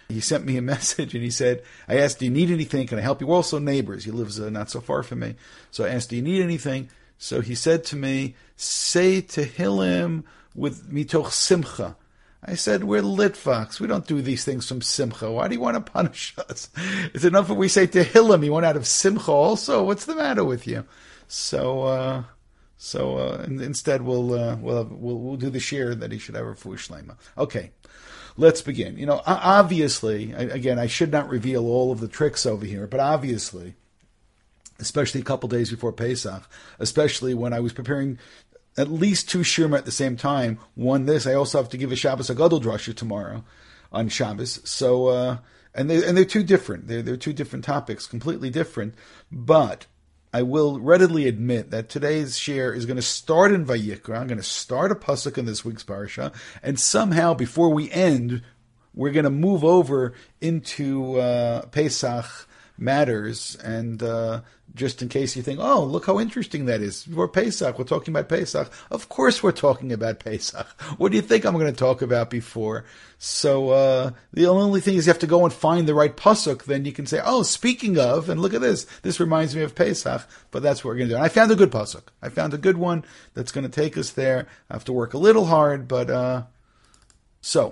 He sent me a message and he said, I asked, do you need anything? Can I help you? We're also neighbors. He lives not so far from me. So I asked, do you need anything? So he said to me, say Tehillim with mitoch simcha. I said, we're Litvaks. We don't do these things from simcha. Why do you want to punish us? It's enough if we say Tehillim. You want out of simcha also? What's the matter with you? So instead we'll do the share that he should have a refuah shlema. Okay. Let's begin. Obviously, again, I should not reveal all of the tricks over here, but obviously, especially a couple days before Pesach, especially when I was preparing at least 2 shirma at the same time, one this, I also have to give a Shabbos Agadol drasha tomorrow on Shabbos. So, and they're two different. They're 2 different topics, completely different, but I will readily admit that today's share is going to start in Vayikra. I'm going to start a pasuk in this week's parsha, and somehow before we end, we're going to move over into Pesach matters. And just in case you think, oh, look how interesting that is. Before Pesach, we're talking about Pesach. Of course we're talking about Pesach. What do you think I'm going to talk about before? So the only thing is you have to go and find the right pasuk. Then you can say, oh, speaking of, and look at this. This reminds me of Pesach. But that's what we're going to do. And I found a good pasuk. I found a good one that's going to take us there. I have to work a little hard, but so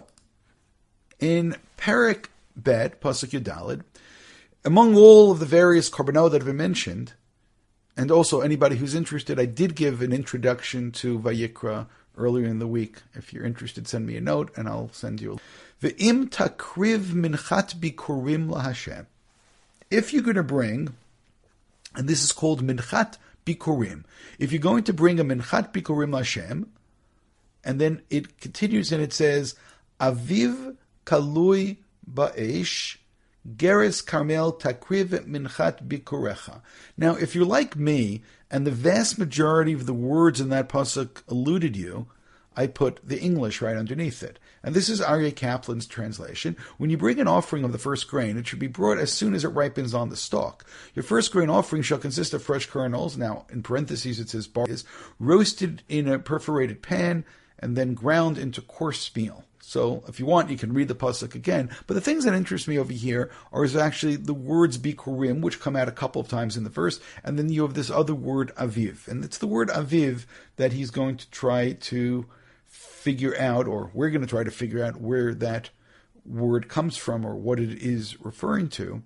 in Perek Bet, pasuk Yudalid, among all of the various korbanot that have been mentioned, and also anybody who's interested, I did give an introduction to Vayikra earlier in the week. If you're interested, send me a note and I'll send you. Ve'im takriv minchat bikurim laHashem. If you're going to bring, and this is called minchat bikurim, if you're going to bring a minchat bikurim laHashem, and then it continues and it says, aviv kalui ba'esh, Geres Carmel Takriv Minchat Bikurecha. Now, if you're like me, and the vast majority of the words in that pasuk eluded you, I put the English right underneath it. And this is Aryeh Kaplan's translation. When you bring an offering of the first grain, it should be brought as soon as it ripens on the stalk. Your first grain offering shall consist of fresh kernels. Now, in parentheses, it says bar is roasted in a perforated pan and then ground into coarse meal. So if you want, you can read the pasuk again. But the things that interest me over here are actually the words bikurim, which come out a couple of times in the verse, and then you have this other word aviv. And it's the word aviv that he's going to try to figure out, or we're going to try to figure out where that word comes from or what it is referring to.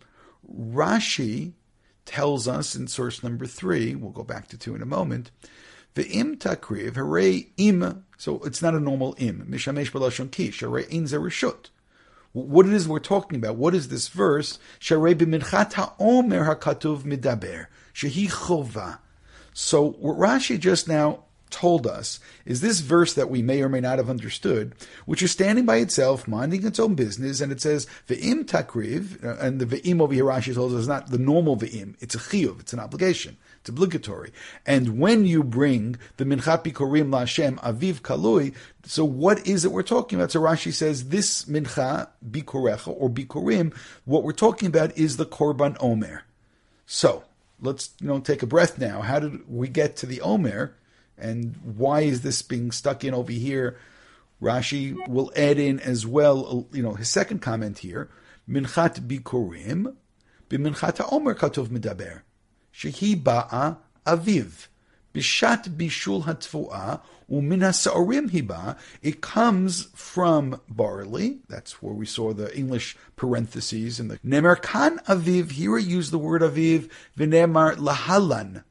Rashi tells us in source number 3, we'll go back to 2 in a moment, Ve'im takriv, hooray im, so it's not a normal im, mishamesh b'lashon kish, hooray in zereshut. What it is we're talking about, what is this verse? Sharei b'minchat ha'omer ha'katuv midaber, shehi chova. So what Rashi just now told us is this verse that we may or may not have understood, which is standing by itself, minding its own business, and it says ve'im takriv, and the ve'im over here Rashi tells us is not the normal ve'im, it's a chiyuv, it's an obligation. It's obligatory. And when you bring the Minchat Bikurim LaHashem Aviv Kalui, so what is it we're talking about? So Rashi says this Mincha Bikurecha or Bikurim, what we're talking about is the Korban Omer. So let's take a breath now. How did we get to the Omer? And why is this being stuck in over here? Rashi will add in as well, his second comment here. Minchat Bikurim, b'Minchat HaOmer Katuv Medaber. Shehi ba'a aviv. Bishat bishul hatfu'ah umin ha'sa'orim hiba. It comes from barley. That's where we saw the English parentheses in the Nemer kan aviv. Here we use the word aviv. V'nemar lahalan.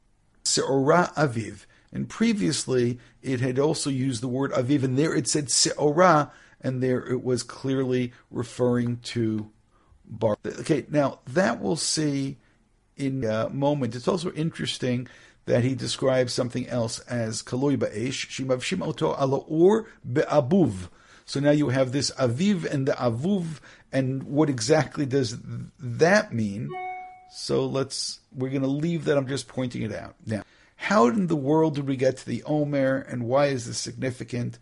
Se'ora aviv. And previously it had also used the word aviv, and there it said se'ora, and there it was clearly referring to barley. Okay, now that we'll see in a moment. It's also interesting that he describes something else as kaloi ba'esh, shimavshim oto ala or be'abuv. So now you have this aviv and the avuv, and what exactly does that mean? So we're going to leave that. I'm just pointing it out. Now, how in the world did we get to the Omer, and why is this significant?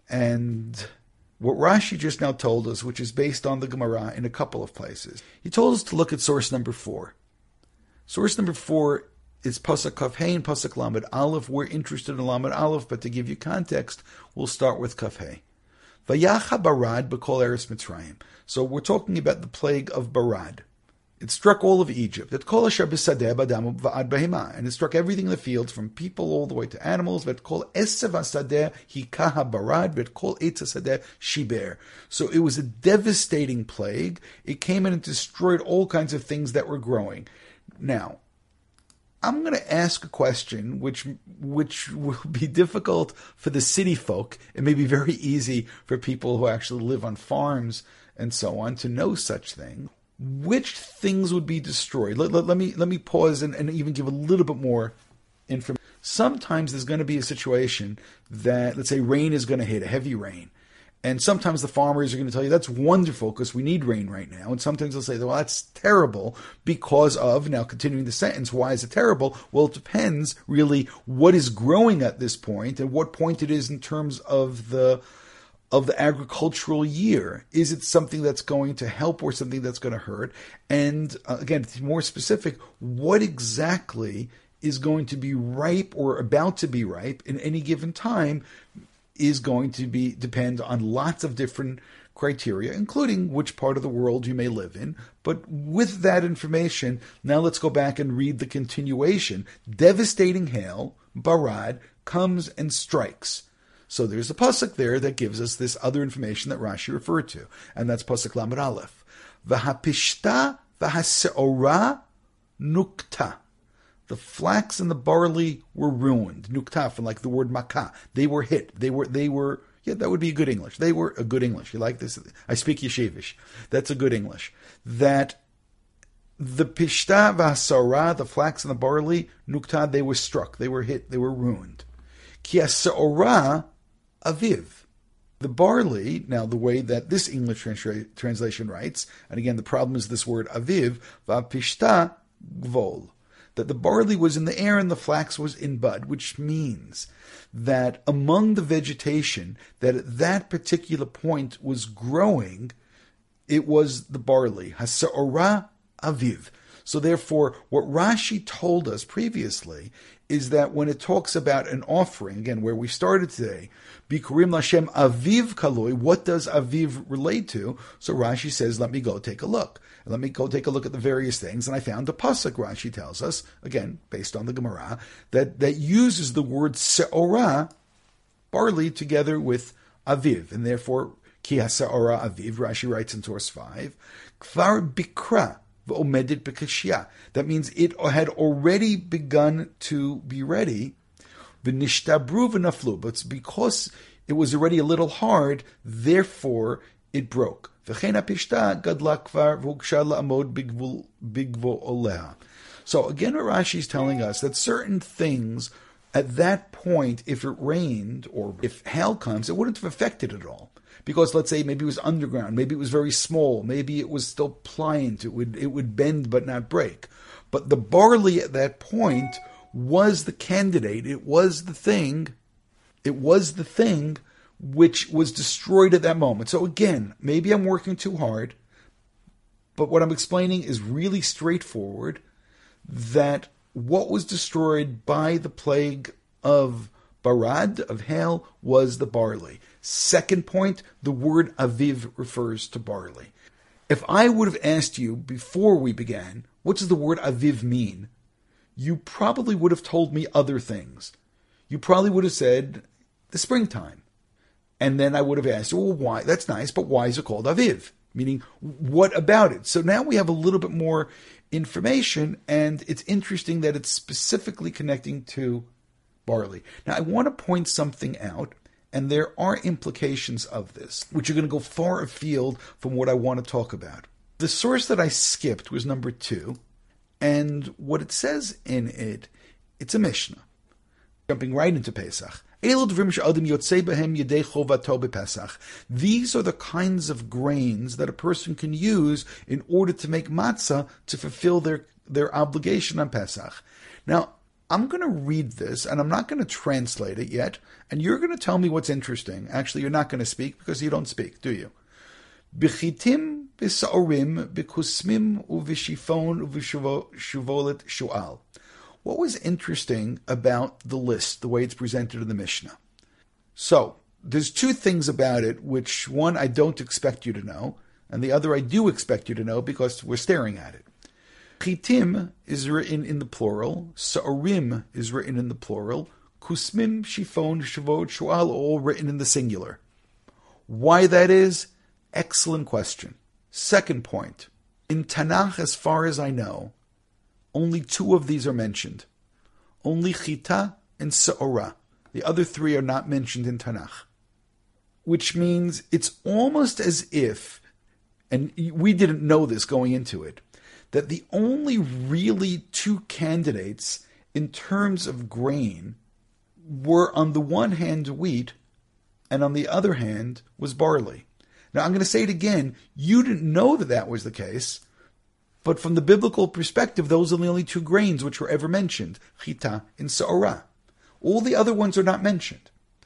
And what Rashi just now told us, which is based on the Gemara in a couple of places. He told us to look at source number 4. Source number 4 is Pasuk Kaf Hey and Pasuk Lamed Aleph. We're interested in Lamed Aleph, but to give you context, we'll start with Kaf Hey. Vayacha barad b'kol eretz Mitzrayim. So we're talking about the plague of Barad. It struck all of Egypt. It kol asher b'sadeh b'adam v'ad behema, and it struck everything in the fields, from people all the way to animals. V'et kol esev hasadeh hikaha barad, v'et kol eitz hasadeh shiber. So it was a devastating plague. It came in and destroyed all kinds of things that were growing. Now, I'm going to ask a question which will be difficult for the city folk. It may be very easy for people who actually live on farms and so on to know such things. Which things would be destroyed? Let me pause and even give a little bit more information. Sometimes there's going to be a situation that, let's say, rain is going to hit, a heavy rain. And sometimes the farmers are going to tell you, that's wonderful because we need rain right now. And sometimes they'll say, well, that's terrible because of, now continuing the sentence, why is it terrible? Well, it depends really what is growing at this point and what point it is in terms of the agricultural year. Is it something that's going to help or something that's going to hurt? And again, to be more specific, what exactly is going to be ripe or about to be ripe in any given time is going to depend on lots of different criteria, including which part of the world you may live in. But with that information, now let's go back and read the continuation. Devastating hail, Barad, comes and strikes. So there's a pasuk there that gives us this other information that Rashi referred to, and that's pasuk Lamed Aleph. V'hapishta v'haseora nukta. The flax and the barley were ruined. Nukta, from like the word makah. They were hit. They were. Yeah, that would be good English. They were a good English. You like this? I speak Yeshivish. That's a good English. That the pishta v'haseora, the flax and the barley, nukta, they were struck. They were hit. They were ruined. Ki haseora aviv. The barley, now the way that this English translation writes, and again the problem is this word aviv, va'pishta gvol, that the barley was in the air and the flax was in bud, which means that among the vegetation that at that particular point was growing, it was the barley. Haseora aviv. So therefore, what Rashi told us previously is that when it talks about an offering, again, where we started today, Bikurim Lashem Aviv Kaloi, what does Aviv relate to? So Rashi says, let me go take a look. Let me go take a look at the various things. And I found a pasuk, Rashi tells us, again, based on the Gemara, that uses the word Se'ora, barley, together with Aviv. And therefore, Ki HaSe'ora Aviv, Rashi writes in source 5, Kvar Bikra, that means it had already begun to be ready. But it's because it was already a little hard, therefore it broke. So again, what Rashi is telling us that certain things at that point, if it rained or if hail comes, it wouldn't have affected it all. Because let's say maybe it was underground, maybe it was very small, maybe it was still pliant, it would bend but not break. But the barley at that point was the candidate, it was the thing which was destroyed at that moment. So again, maybe I'm working too hard, but what I'm explaining is really straightforward, that what was destroyed by the plague of Barad, of hail, was the barley. Second point, the word aviv refers to barley. If I would have asked you before we began, what does the word aviv mean? You probably would have told me other things. You probably would have said the springtime. And then I would have asked you, well, why? That's nice, but why is it called aviv? Meaning, what about it? So now we have a little bit more information, and it's interesting that it's specifically connecting to barley. Now, I want to point something out, and there are implications of this, which are going to go far afield from what I want to talk about. The source that I skipped was number 2, and what it says in it, it's a Mishnah. Jumping right into Pesach. These are the kinds of grains that a person can use in order to make matzah to fulfill their obligation on Pesach. Now, I'm going to read this, and I'm not going to translate it yet, and you're going to tell me what's interesting. Actually, you're not going to speak because you don't speak, do you? B'chitim b'sa'orim b'kusmim u'v'shifon u'v'shuvolet shu'al. What was interesting about the list, the way it's presented in the Mishnah? So, there's two things about it, which one I don't expect you to know, and the other I do expect you to know because we're staring at it. Chitim is written in the plural. Sa'orim is written in the plural. Kusmin, Shifon, Shavot, Shual, all written in the singular. Why that is? Excellent question. Second point. In Tanakh, as far as I know, only two of these are mentioned. Only Chita and Sa'orah. The other three are not mentioned in Tanakh. Which means it's almost as if, and we didn't know this going into it, that the only really two candidates in terms of grain were on the one hand wheat, and on the other hand was barley. Now I'm going to say it again, you didn't know that that was the case, but from the biblical perspective, those are the only two grains which were ever mentioned, chita and sa'orah. All the other ones are not mentioned.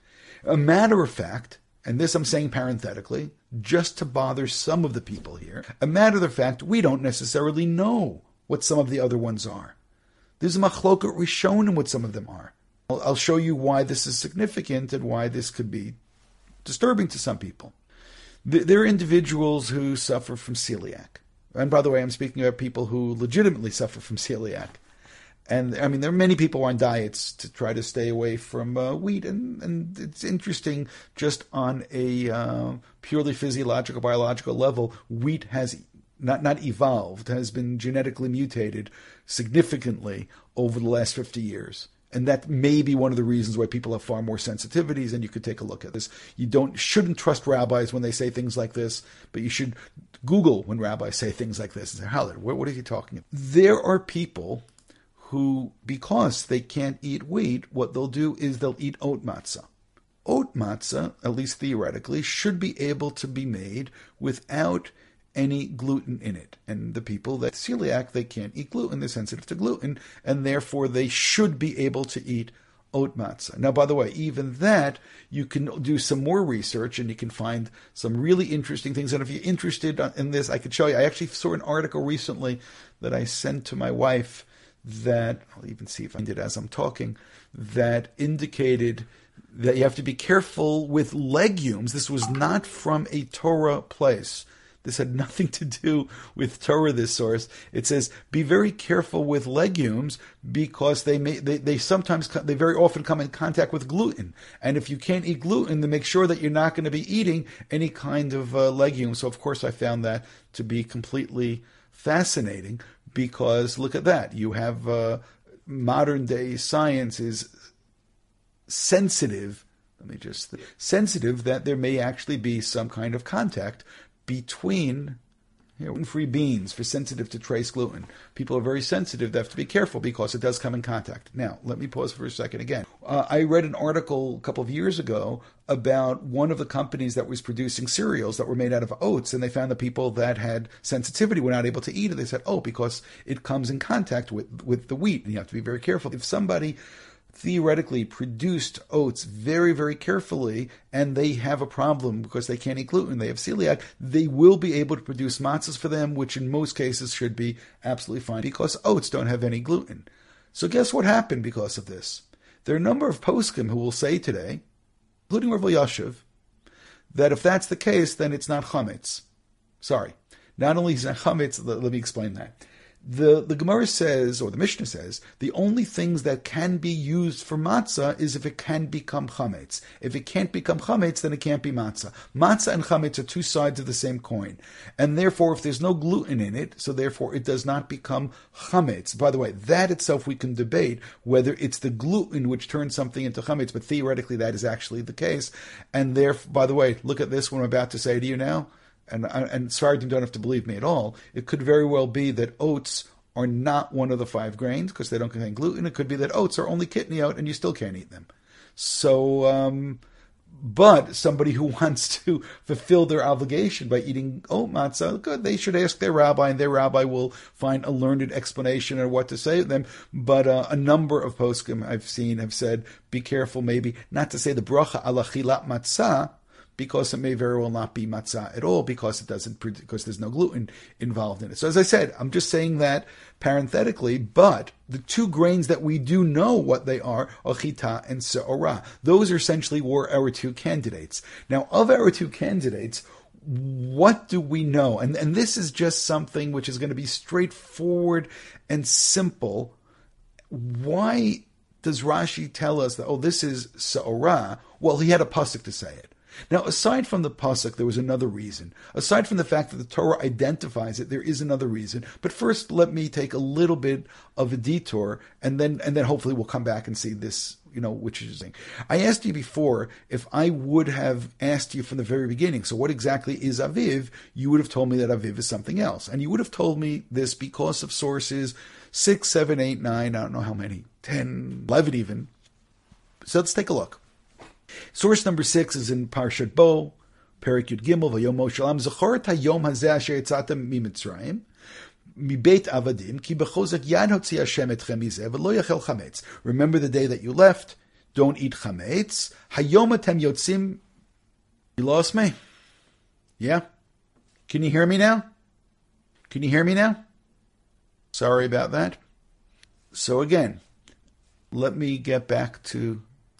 A matter of fact, and this I'm saying parenthetically, just to bother some of the people here, a matter of fact, we don't necessarily know what some of the other ones are. There's a machloket rishonim what some of them are. I'll show you why this is significant and why this could be disturbing to some people. There are individuals who suffer from celiac. And by the way, I'm speaking about people who legitimately suffer from celiac. And I mean, there are many people on diets to try to stay away from wheat. And it's interesting, just on a purely physiological, biological level, wheat has not evolved, has been genetically mutated significantly over the last 50 years. And that may be one of the reasons why people have far more sensitivities, and you could take a look at this. You shouldn't trust rabbis when they say things like this, but you should Google when rabbis say things like this and say, Halid, what are you talking about? There are people who, because they can't eat wheat, what they'll do is they'll eat oat matzah. Oat matzah, at least theoretically, should be able to be made without any gluten in it. And the people that celiac, they can't eat gluten, they're sensitive to gluten, and therefore they should be able to eat oat matzah. Now, by the way, even that, you can do some more research and you can find some really interesting things. And if you're interested in this, I could show you. I actually saw an article recently that I sent to my wife that, I'll even see if I did as I'm talking, that indicated that you have to be careful with legumes. This was not from a Torah place. This had nothing to do with Torah, this source. It says, be very careful with legumes because they very often come in contact with gluten. And if you can't eat gluten, then make sure that you're not going to be eating any kind of legume. So, of course, I found that to be completely fascinating because look at that. You have modern day science is sensitive that there may actually be some kind of contact between gluten-free beans for sensitive to trace gluten. People are very sensitive. They have to be careful because it does come in contact. Now, let me pause for a second again. I read an article a couple of years ago about one of the companies that was producing cereals that were made out of oats, and they found the people that had sensitivity were not able to eat it. They said, because it comes in contact with the wheat, and you have to be very careful. If somebody theoretically produced oats very, very carefully, and they have a problem because they can't eat gluten, they have celiac, they will be able to produce matzahs for them, which in most cases should be absolutely fine because oats don't have any gluten. So guess what happened because of this? There are a number of poskim who will say today, including Rav Yashiv, that if that's the case, then it's not chametz. Sorry. Not only is it not chametz, let me explain that. The Gemara says, or the Mishnah says, the only things that can be used for matzah is if it can become chametz. If it can't become chametz, then it can't be matzah. Matzah and chametz are two sides of the same coin. And therefore, if there's no gluten in it, so therefore it does not become chametz. By the way, that itself we can debate whether it's the gluten which turns something into chametz, but theoretically that is actually the case. And therefore, by the way, look at this, what I'm about to say to you now. And sorry, you don't have to believe me at all. It could very well be that oats are not one of the 5 grains because they don't contain gluten. It could be that oats are only kidney oat and you still can't eat them. So, but somebody who wants to fulfill their obligation by eating oat matzah, good, they should ask their rabbi, and their rabbi will find a learned explanation of what to say to them. But a number of poskim I've seen have said, be careful maybe not to say the bracha ala chilat matzah, because it may very well not be matzah at all, because there's no gluten involved in it. So as I said, I'm just saying that parenthetically, but the two grains that we do know what they are chita and se'orah. Those essentially were our two candidates. Now, of our two candidates, what do we know? And this is just something which is going to be straightforward and simple. Why does Rashi tell us that, this is se'orah? Well, he had a pasuk to say it. Now, aside from the pasuk, there was another reason. Aside from the fact that the Torah identifies it, there is another reason. But first, let me take a little bit of a detour, and then hopefully we'll come back and see this, which is interesting. I asked you before if I would have asked you from the very beginning, so what exactly is Aviv? You would have told me that Aviv is something else. And you would have told me this because of sources 6, 7, 8, 9, I don't know how many, 10, 11 even. So let's take a look. Source number 6 is in Parshat Bo, Perek Yud Gimel, Vayom Moshe Lam Zachor Hayom Hazeh Asher Yatzatem Mimitzrayim Mibeit Avadim Ki Bechozak Yad Hotzi Hashem Etchem Mizeh V'Lo Yachel Chametz. Remember the day that you left. Don't eat chametz. Hayom Atem Yotzim. You lost me. Yeah. Can you hear me now? Sorry about that. So again, let me get back to.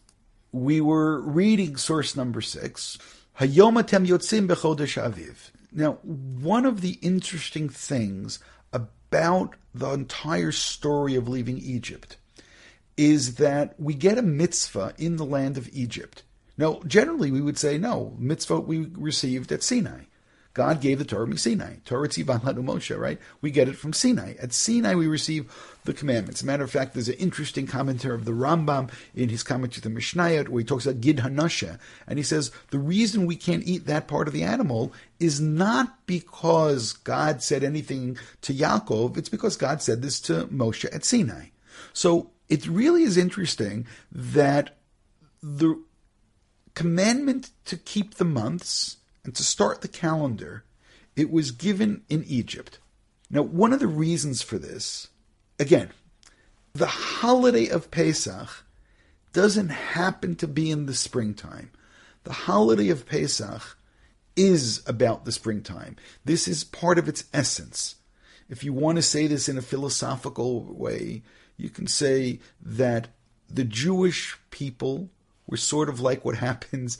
We were reading source number 6. Hayom atem yotzim bechodesh aviv. Now, one of the interesting things about the entire story of leaving Egypt is that we get a mitzvah in the land of Egypt. Now, generally we would say, no, mitzvah we received at Sinai. God gave the Torah from Sinai. Torah tzivan lanu Moshe, right? We get it from Sinai. At Sinai we receive the commandments. As a matter of fact, there's an interesting commentary of the Rambam in his commentary to the Mishnayot where he talks about Gid Hanasha. And he says, the reason we can't eat that part of the animal is not because God said anything to Yaakov. It's because God said this to Moshe at Sinai. So it really is interesting that the commandment to keep the months and to start the calendar, it was given in Egypt. Now, one of the reasons for this, again, the holiday of Pesach doesn't happen to be in the springtime. The holiday of Pesach is about the springtime. This is part of its essence. If you want to say this in a philosophical way, you can say that the Jewish people were sort of like what happens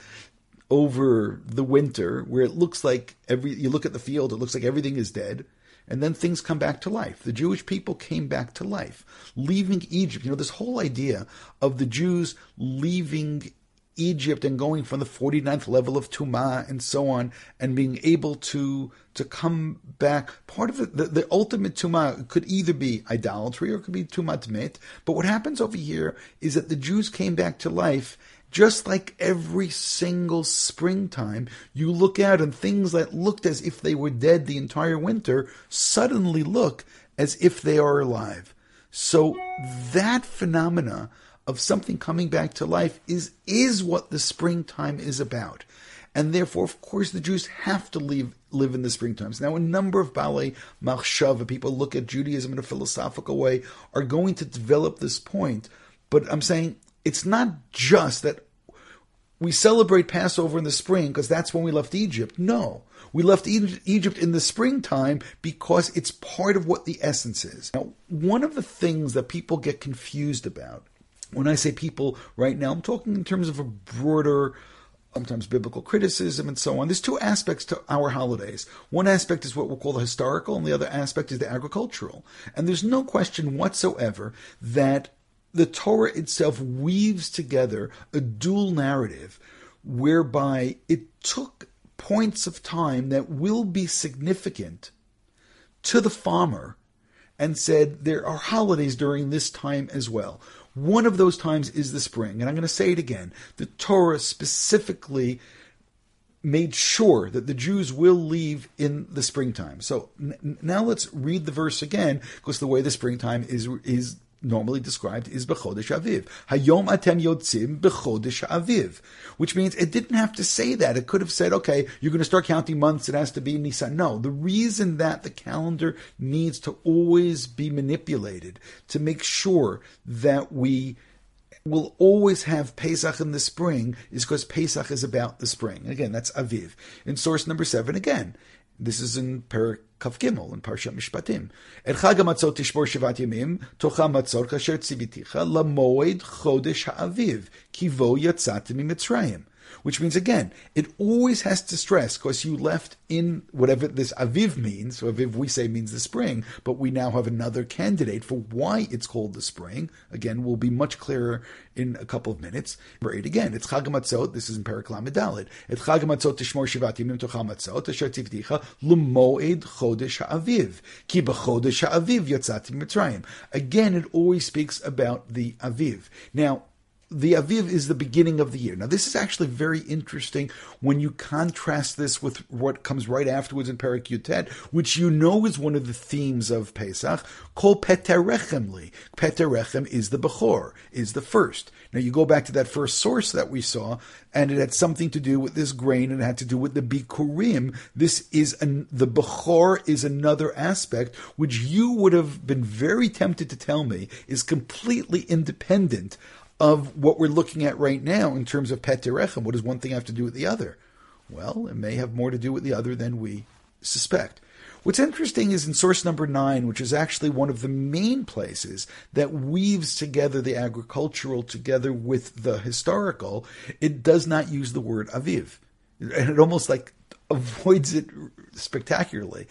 over the winter, where it looks like you look at the field, it looks like everything is dead, and then things come back to life. The Jewish people came back to life. Leaving Egypt, this whole idea of the Jews leaving Egypt and going from the 49th level of Tumah and so on, and being able to come back. Part of the ultimate Tumah could either be idolatry or it could be Tumah Tmet. But what happens over here is that the Jews came back to life. Just like every single springtime, you look out and things that looked as if they were dead the entire winter suddenly look as if they are alive. So that phenomena of something coming back to life is what the springtime is about. And therefore, of course, the Jews have to live in the springtimes. Now, a number of Balei Machshava, people look at Judaism in a philosophical way, are going to develop this point. But I'm saying it's not just that we celebrate Passover in the spring because that's when we left Egypt. No, we left Egypt in the springtime because it's part of what the essence is. Now, one of the things that people get confused about, when I say people right now, I'm talking in terms of a broader, sometimes biblical criticism and so on. There's two aspects to our holidays. One aspect is what we'll call the historical, and the other aspect is the agricultural. And there's no question whatsoever that the Torah itself weaves together a dual narrative whereby it took points of time that will be significant to the farmer and said there are holidays during this time as well. One of those times is the spring. And I'm going to say it again. The Torah specifically made sure that the Jews will leave in the springtime. So now let's read the verse again, because the way the springtime is normally described is B'chodesh Aviv. Hayom atem yotzim B'chodesh Aviv. Which means it didn't have to say that. It could have said, okay, you're going to start counting months. It has to be Nisan. No, the reason that the calendar needs to always be manipulated to make sure that we will always have Pesach in the spring is because Pesach is about the spring. Again, that's Aviv. In source number 7, again, this is in Perek Kaf Gimel, in Parshat Mishpatim. Et Chag HaMatzot tishbor shivat yamim, tocha matzot kasher tziviticha, lamoed chodesh ha'aviv, kivo yatzatim miMitzrayim. Which means, again, it always has to stress, because you left in whatever this Aviv means. So Aviv, we say, means the spring, but we now have another candidate for why it's called the spring. Again, we'll be much clearer in a couple of minutes. Number 8 again, it's Chag HaMatzot, this is in Perek Lamed Daled. It's Chag HaMatzot tishmor shivat yamim tocha matzot, asher tivticha, l'moed chodesh ha'aviv, ki b'chodesh ha'aviv yatzati mitzrayim. Again, it always speaks about the Aviv. Now, the Aviv is the beginning of the year. Now, this is actually very interesting when you contrast this with what comes right afterwards in Perek Yutet, which you know is one of the themes of Pesach, Kol Peterechem Li. Peterechem is the Bechor, is the first. Now, you go back to that first source that we saw, and it had something to do with this grain, and it had to do with the Bikurim. The Bechor is another aspect, which you would have been very tempted to tell me is completely independent of what we're looking at right now in terms of Peterechem. What does one thing have to do with the other? Well, it may have more to do with the other than we suspect. What's interesting is in source number 9, which is actually one of the main places that weaves together the agricultural together with the historical, it does not use the word Aviv. And it almost like avoids it spectacularly.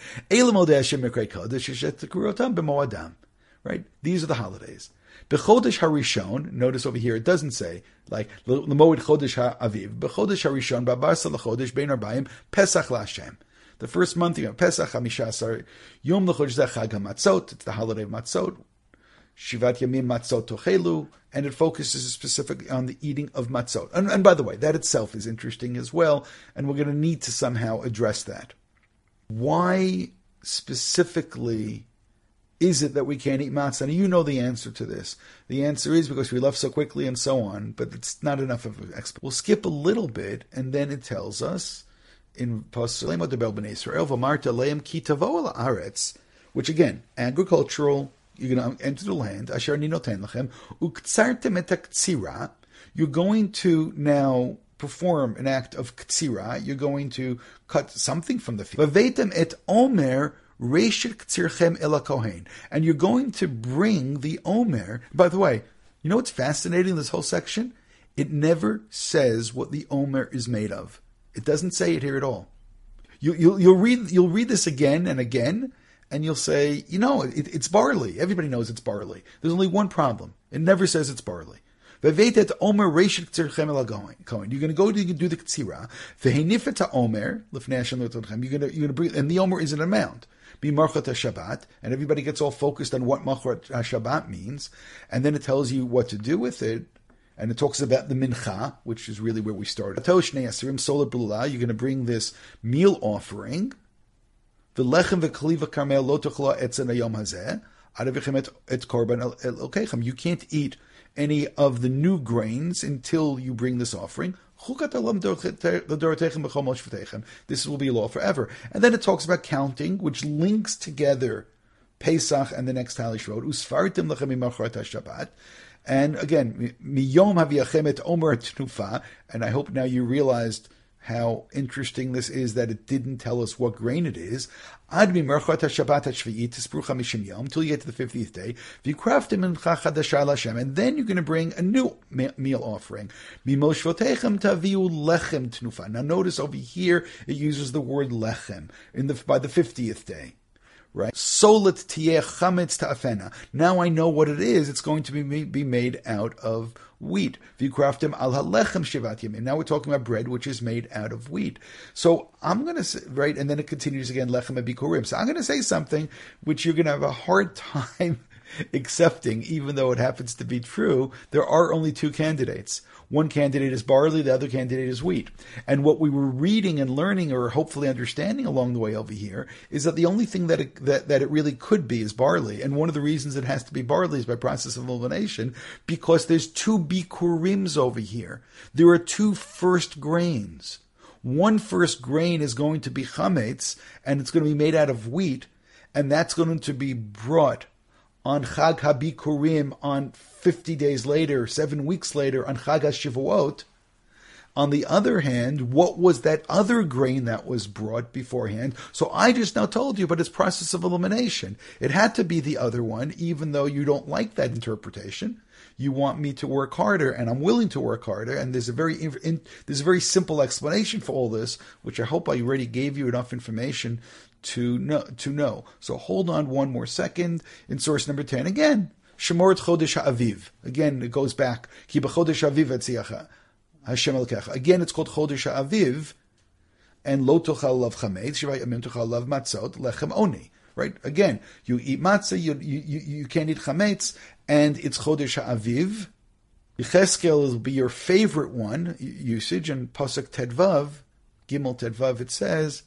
Right? These are the holidays. B'chodesh harishon, notice over here, it doesn't say, like, l'moed chodesh ha'aviv. B'chodesh harishon, b'abarsa l'chodesh, bein arbayim, Pesach l'Hashem. The first month, you have Pesach, Hamishasar, Yom l'chodesh zeh Chag HaMatzot, it's the holiday of Matzot, Shivat Yamim Matzot Tochelu, and it focuses specifically on the eating of Matzot. And by the way, that itself is interesting as well, and we're going to need to somehow address that. Why specifically is it that we can't eat matzah? And you know the answer to this. The answer is because we left so quickly and so on, but it's not enough of an explanation. We'll skip a little bit, and then it tells us in Pasuk Debel B'nai Yisrael, V'amarta leim ki tavo al haaretz, which again, agricultural, you're going to enter the land, asher ani noten lachem, uktzartem et haktzira, you're going to now perform an act of ktsira, you're going to cut something from the field. V'veitem et omer, Reishit Ktsirchem Ela Kohen. And you're going to bring the Omer. By the way, you know what's fascinating in this whole section? It never says what the Omer is made of. It doesn't say it here at all. You'll read this again and again, and you'll say, it's barley. Everybody knows it's barley. There's only one problem. It never says it's barley. Ve'veitet Omer Reishit Ktsirchem Ela Kohen. You're going to go to do the Ktsira. Ve'henifet Omer Lefnei Hashem L'Todchem. You're going to bring, and the Omer is an amount. Be Marchat HaShabbat, and everybody gets all focused on what Marchat HaShabbat means, and then it tells you what to do with it, and it talks about the Mincha, which is really where we started. You're going to bring this meal offering, the Lechem v'Kaliva Karmel lo tochla etzan hayom hazeh, adavichem et korban elokechem. You can't eat any of the new grains until you bring this offering. This will be a law forever. And then it talks about counting, which links together Pesach and the next Halish Road. Usfartim lechem imachrat haShabbat. And again, miyom haviyachem et omer tnufa. And I hope now you realized how interesting this is that it didn't tell us what grain it is. Ad mimerchat haShabbat hashvi'it tispru chamishim yom, until you get to the 50th day. V'yikraftim mincha chadasha l'Hashem, and then you're going to bring a new meal offering. Mimoshvotechem taviu lechem tnufa. Now notice over here it uses the word lechem by the 50th day. Right? Solet tieh chametz ta'afena. Now I know what it is. It's going to be made out of wheat. V'yikraftim al halechem shivat yamim. Now we're talking about bread, which is made out of wheat. So I'm going to say, right, and then it continues again, lechem ebikurim. So I'm going to say something which you're going to have a hard time accepting, even though it happens to be true. There are only two candidates. One candidate is barley, the other candidate is wheat. And what we were reading and learning, or hopefully understanding along the way over here, is that the only thing that it really could be is barley. And one of the reasons it has to be barley is by process of elimination, because there's two bikurims over here. There are two first grains. One first grain is going to be chametz, and it's going to be made out of wheat, and that's going to be brought on Chag HaBikurim on 50 days later, 7 weeks later, on Chag HaShavuot. On the other hand, what was that other grain that was brought beforehand? So I just now told you about its process of elimination. It had to be the other one, even though you don't like that interpretation. You want me to work harder, and I'm willing to work harder. And there's a very simple explanation for all this, which I hope I already gave you enough information to know. So hold on one more second. In source number 10, again, Shemoret Chodesh HaAviv. Again, it goes back. Ki b'chodesh HaAviv etziacha. Hashem Elokecha. Again, it's called Chodesh HaAviv, and Lo Tochal Lav Chametz, Shivay Yamim Tochal Lav Matzot, Lechem Oni. Right? Again, you eat matzah, you can't eat chametz, and it's Chodesh HaAviv. Yecheskel will be your favorite one, usage, and Pasuk Tedvav, Gimel Tedvav, it says,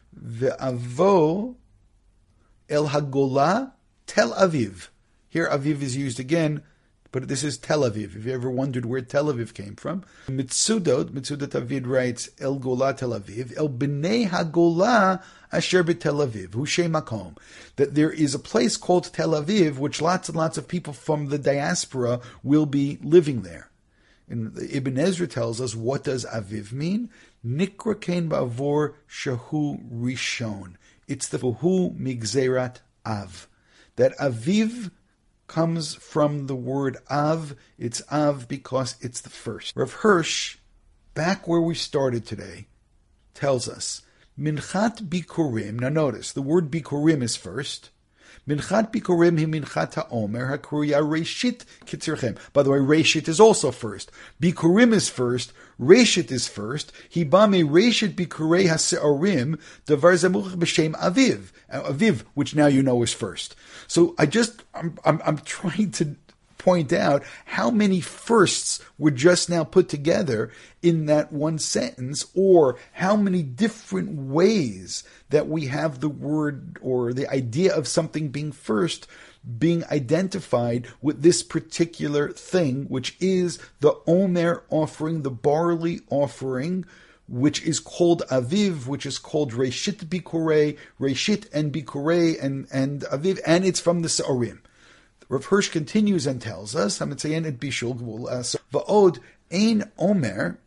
Ve'avo El Hagola Tel Aviv. Here Aviv is used again, but this is Tel Aviv. If you ever wondered where Tel Aviv came from, Mitzudat Avid writes El Gola Tel Aviv, El Bnei Hagola Asher Tel Aviv, Hushei Makom. That there is a place called Tel Aviv, which lots and lots of people from the diaspora will be living there. And Ibn Ezra tells us, what does Aviv mean? Nikra Kain Ba'avor Shahu Rishon. It's the Fuhu Migzerat Av. That Aviv comes from the word Av. It's Av because it's the first. Rav Hirsch, back where we started today, tells us, Minchat Bikurim, now notice, the word Bikurim is first. Minchat Bikurim hi Minchat HaOmer HaKruya Reshit Kitzirchem. By the way, Reshit is also first. Bikurim is first. Reshit is first. Hibame Reshit Bikurei HaSe'orim Davar Zamuch B'Shem Aviv. Aviv, which now you know is first. So I'm trying to point out how many firsts were just now put together in that one sentence, or how many different ways that we have the word or the idea of something being first being identified with this particular thing, which is the Omer offering, the barley offering, which is called Aviv, which is called Reshit Bikurei, Reshit and Bikurei and Aviv, and it's from the Se'orim. Rav Hirsch continues and tells us, Hametzayen et Bishul Va'od Ein Omer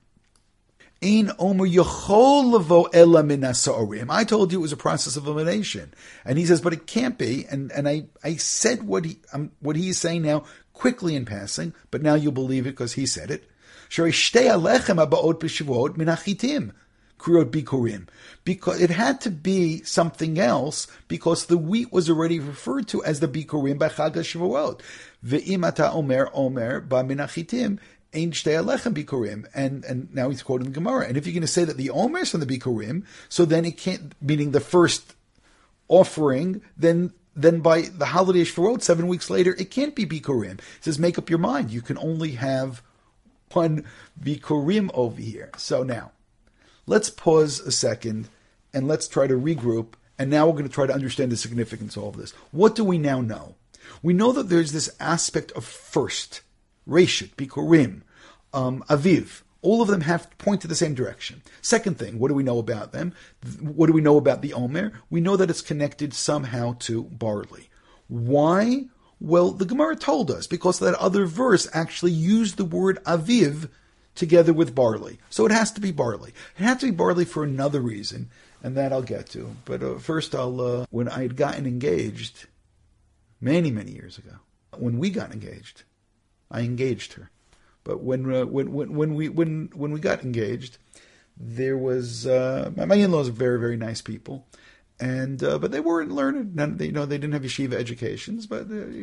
Yochol Levo Ela Min HaSe'orim. I told you it was a process of elimination, and he says, but it can't be. And I said what he is saying now quickly in passing, but now you'll believe it because he said it. Shtei Alechem Habaot B'Shavuot Min HaChitim. Because it had to be something else, because the wheat was already referred to as the Bikurim by Chag HaShavuot. Ve'im ata omer ba min hachitim ein shtei alechem Bikurim. And now he's quoting the Gemara. And if you're going to say that the Omer is from the Bikurim, so then it can't, meaning the first offering, then by the holiday of Shavuot, 7 weeks later, it can't be Bikurim. It says, make up your mind. You can only have one Bikurim over here. So now, let's pause a second and let's try to regroup. And now we're going to try to understand the significance of all of this. What do we now know? We know that there's this aspect of first, Reshit, Bikurim, Aviv. All of them have to point to the same direction. Second thing, what do we know about them? What do we know about the Omer? We know that it's connected somehow to barley. Why? Well, the Gemara told us, because that other verse actually used the word Aviv together with barley. So it has to be barley. It has to be barley for another reason, and that I'll get to. But first when I had gotten engaged, many, many years ago, when we got engaged, I engaged her. But when we got engaged, there was my in-laws are very, very nice people, and but they weren't learned. They didn't have yeshiva educations, but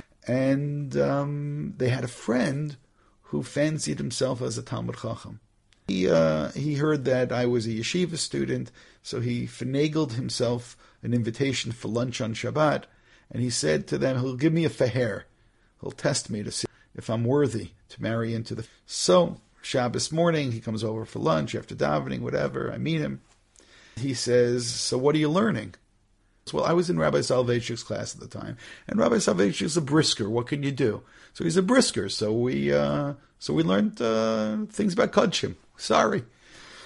they had a friend who fancied himself as a Talmud Chacham. He heard that I was a yeshiva student, so he finagled himself an invitation for lunch on Shabbat, and he said to them, he'll give me a feher. He'll test me to see if I'm worthy to marry into the... So, Shabbos morning, he comes over for lunch after davening, whatever. I meet him. He says, so what are you learning? Well, I was in Rabbi Soloveitchik's class at the time, and Rabbi Soloveitchik's a brisker. What can you do? So he's a brisker. So we learned things about Kodshim. Sorry.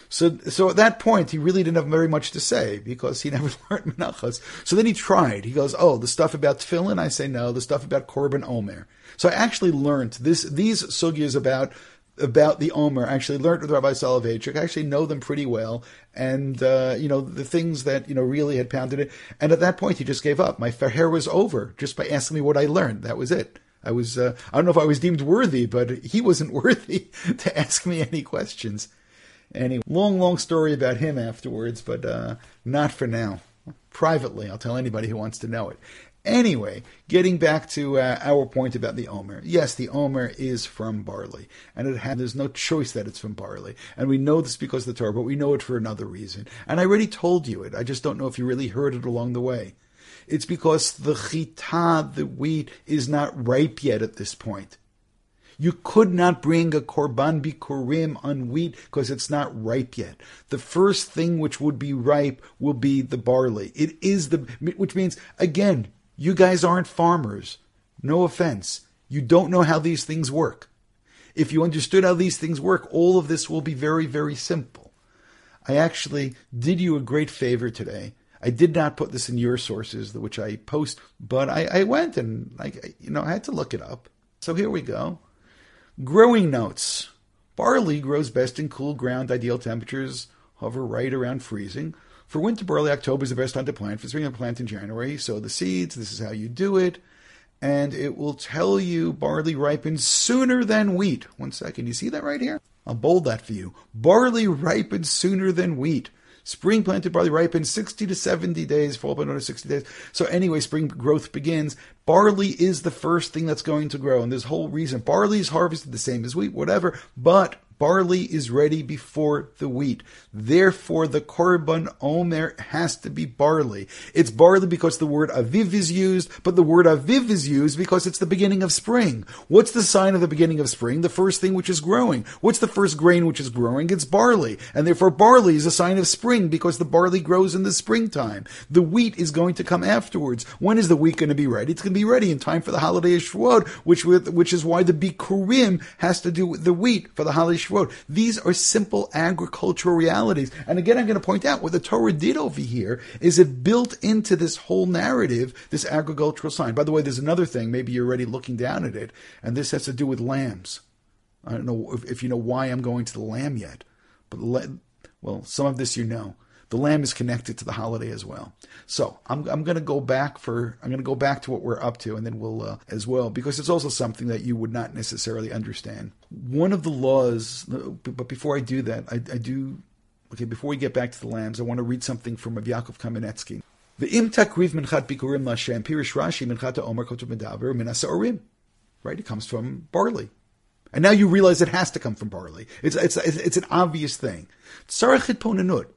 So at that point, he really didn't have very much to say because he never learned Menachos. So then he tried. He goes, oh, the stuff about Tefillin? I say no. The stuff about Korban Omer. So I actually learned these sugyas about the Omer. I actually learned with Rabbi Soloveitchik. I actually know them pretty well. And, the things that, really had pounded it. And at that point, he just gave up. My hair was over just by asking me what I learned. That was it. I don't know if I was deemed worthy, but he wasn't worthy to ask me any questions. Anyway, long story about him afterwards, but not for now. Privately, I'll tell anybody who wants to know it. Anyway, getting back to our point about the Omer. Yes, the Omer is from barley, and there's no choice that it's from barley. And we know this because of the Torah, but we know it for another reason. And I already told you it. I just don't know if you really heard it along the way. It's because the chita, the wheat, is not ripe yet at this point. You could not bring a korban bikurim on wheat because it's not ripe yet. The first thing which would be ripe will be the barley. It is which means, again, you guys aren't farmers. No offense. You don't know how these things work. If you understood how these things work, all of this will be very, very simple. I actually did you a great favor today. I did not put this in your sources, which I post, but I went and I had to look it up. So here we go. Growing notes. Barley grows best in cool ground. Ideal temperatures hover right around freezing. For winter barley, October is the best time to plant. For spring, plant in January. Sow the seeds. This is how you do it. And it will tell you barley ripens sooner than wheat. 1 second. You see that right here? I'll bold that for you. Barley ripens sooner than wheat. Spring planted barley ripens 60 to 70 days, fall by another 60 days. So anyway, spring growth begins. Barley is the first thing that's going to grow. And there's a whole reason. Barley is harvested the same as wheat, whatever. But barley is ready before the wheat. Therefore, the Korban Omer has to be barley. It's barley because the word Aviv is used, but the word Aviv is used because it's the beginning of spring. What's the sign of the beginning of spring? The first thing which is growing. What's the first grain which is growing? It's barley. And therefore, barley is a sign of spring because the barley grows in the springtime. The wheat is going to come afterwards. When is the wheat going to be ready? It's going to be ready in time for the holiday of Shavuot, which is why the Bikurim has to do with the wheat for the holiday of Shavuot. These are simple agricultural realities. And again, I'm going to point out what the Torah did over here is it built into this whole narrative, this agricultural sign. By the way, there's another thing. Maybe you're already looking down at it. And this has to do with lambs. I don't know if you know why I'm going to the lamb yet. But, some of this you know. The lamb is connected to the holiday as well. So I'm going to go back to what we're up to, and then we'll as well, because it's also something that you would not necessarily understand. One of the laws, but before I do that, before we get back to the lambs, I want to read something from Rav Yaakov Kamenetsky. Ve'im takriv minchat bikurim l'Hashem pirish Rashi minchat ha'omer kotuv medaber min ha'sa'orim. Right, it comes from barley. And now you realize it has to come from barley. It's an obvious thing. He says, nonetheless,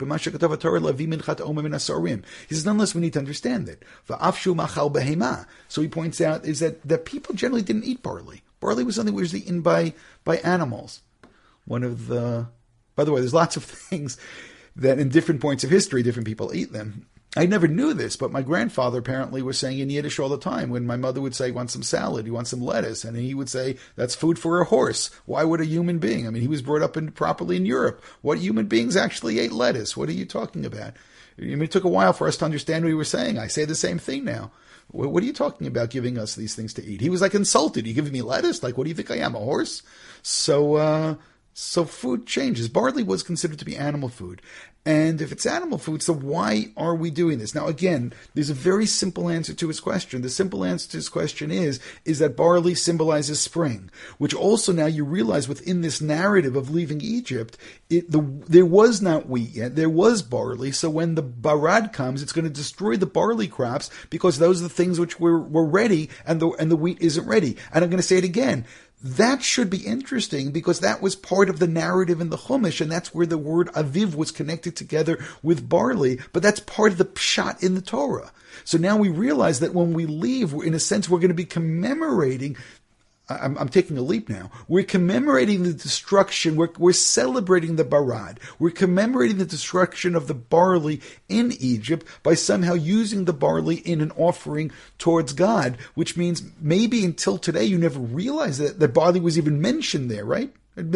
we need to understand it. So he points out is that people generally didn't eat barley. Barley was something which was eaten by animals. By the way, there's lots of things that in different points of history, different people eat them. I never knew this, but my grandfather apparently was saying in Yiddish all the time when my mother would say, you want some salad, you want some lettuce, and he would say, that's food for a horse. Why would a human being? I mean, he was brought up properly in Europe. What human beings actually ate lettuce? What are you talking about? I mean, it took a while for us to understand what he was saying. I say the same thing now. What are you talking about giving us these things to eat? He was like insulted. You giving me lettuce? Like, what do you think I am, a horse? So food changes. Barley was considered to be animal food. And if it's animal food, so why are we doing this? Now, again, there's a very simple answer to his question. The simple answer to his question is that barley symbolizes spring, which also now you realize within this narrative of leaving Egypt, there was not wheat yet. There was barley. So when the barad comes, it's going to destroy the barley crops because those are the things which were ready and the wheat isn't ready. And I'm going to say it again. That should be interesting because that was part of the narrative in the Chumash, and that's where the word Aviv was connected together with barley, but that's part of the pshat in the Torah. So now we realize that when we leave, in a sense, we're going to be commemorating. I'm taking a leap now. We're commemorating the destruction. We're celebrating the barad. We're commemorating the destruction of the barley in Egypt by somehow using the barley in an offering towards God, which means maybe until today you never realized that barley was even mentioned there, right? Admit it.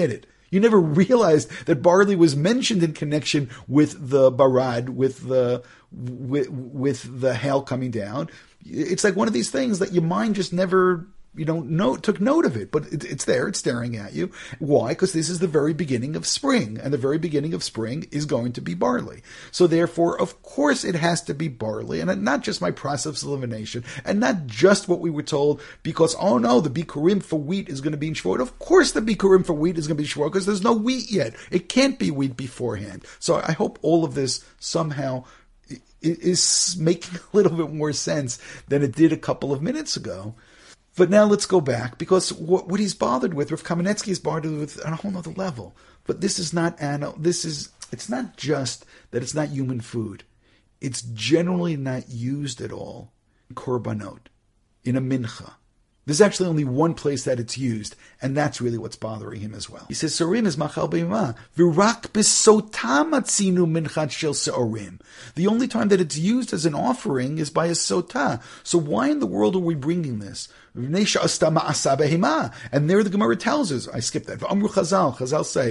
You never realized that barley was mentioned in connection with the barad, with the hail coming down. It's like one of these things that your mind just never, took note of it, but it's there, it's staring at you. Why? Because this is the very beginning of spring, and the very beginning of spring is going to be barley. So therefore, of course, it has to be barley, and not just my process of elimination, and not just what we were told, because, oh no, the Bikurim for wheat is going to be in Shavuot. Of course the Bikurim for wheat is going to be Shavuot, because there's no wheat yet. It can't be wheat beforehand. So I hope all of this somehow is making a little bit more sense than it did a couple of minutes ago. But now let's go back, because what he's bothered with, Rav Kamenetsky is bothered with on a whole other level. But this is not it's not just that it's not human food. It's generally not used at all in korbanot, in a mincha. There's actually only one place that it's used, and that's really what's bothering him as well. He says, Sorim is machal be'imah. V'rak b'sotam atzinu minchat shel se'orim. The only time that it's used as an offering is by a sotah. So why in the world are we bringing this? And there the Gemara tells us, I skipped that. Chazal say,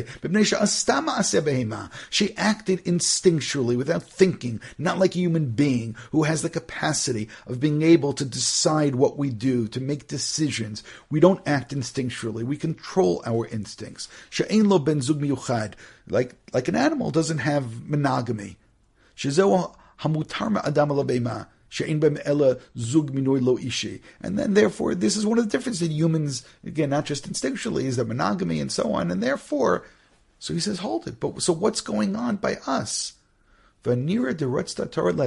she acted instinctually, without thinking, not like a human being who has the capacity of being able to decide what we do, to make decisions. We don't act instinctually. We control our instincts. She'ein lo ben zug miyuchad. Like an animal doesn't have monogamy. Shezeu hamutar ma'adam alabeima. And then, therefore, this is one of the differences in humans, again, not just instinctually, is that monogamy and so on, and therefore, so he says, hold it, but so what's going on by us? And therefore, this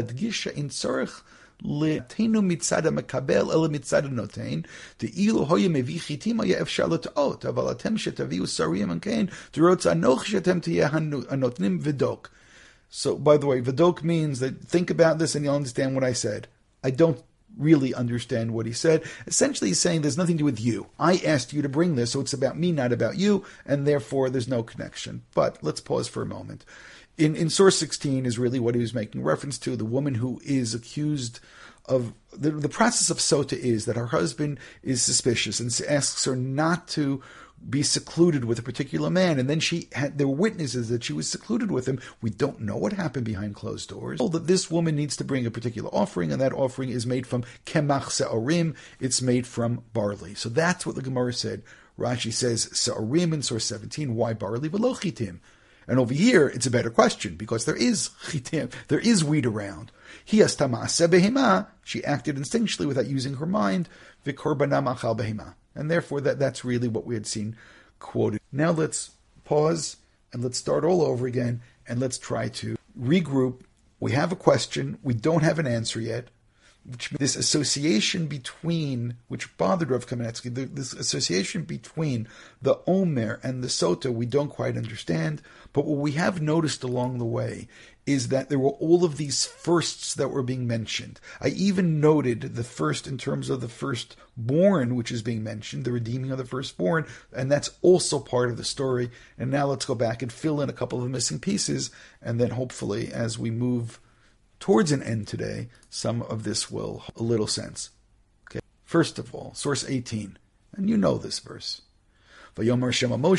So, by the way, Vidok means that think about this and you'll understand what I said. I don't really understand what he said. Essentially, he's saying there's nothing to do with you. I asked you to bring this, so it's about me, not about you, and therefore there's no connection. But let's pause for a moment. In source 16 is really what he was making reference to, the woman who is accused of, the process of sota is that her husband is suspicious and asks her not to be secluded with a particular man, and then there were witnesses that she was secluded with him. We don't know what happened behind closed doors. That this woman needs to bring a particular offering, and that offering is made from kemach se'orim. It's made from barley. So that's what the Gemara said. Rashi says se'orim in source 17. Why barley? V'lo chitim. And over here, it's a better question, because there is chitim, there is wheat around. She acted instinctually without using her mind. V'korbana machal behema. And therefore, that's really what we had seen quoted. Now let's pause and let's start all over again, and let's try to regroup. We have a question. We don't have an answer yet. This association between, which bothered Rav Kamenetsky, this association between the Omer and the Sota, we don't quite understand. But what we have noticed along the way is that there were all of these firsts that were being mentioned. I even noted the first in terms of the firstborn, which is being mentioned, the redeeming of the firstborn, and that's also part of the story. And now let's go back and fill in a couple of missing pieces, and then hopefully as we move towards an end today, some of this will a little sense. Okay. First of all, source 18, and you know this verse. God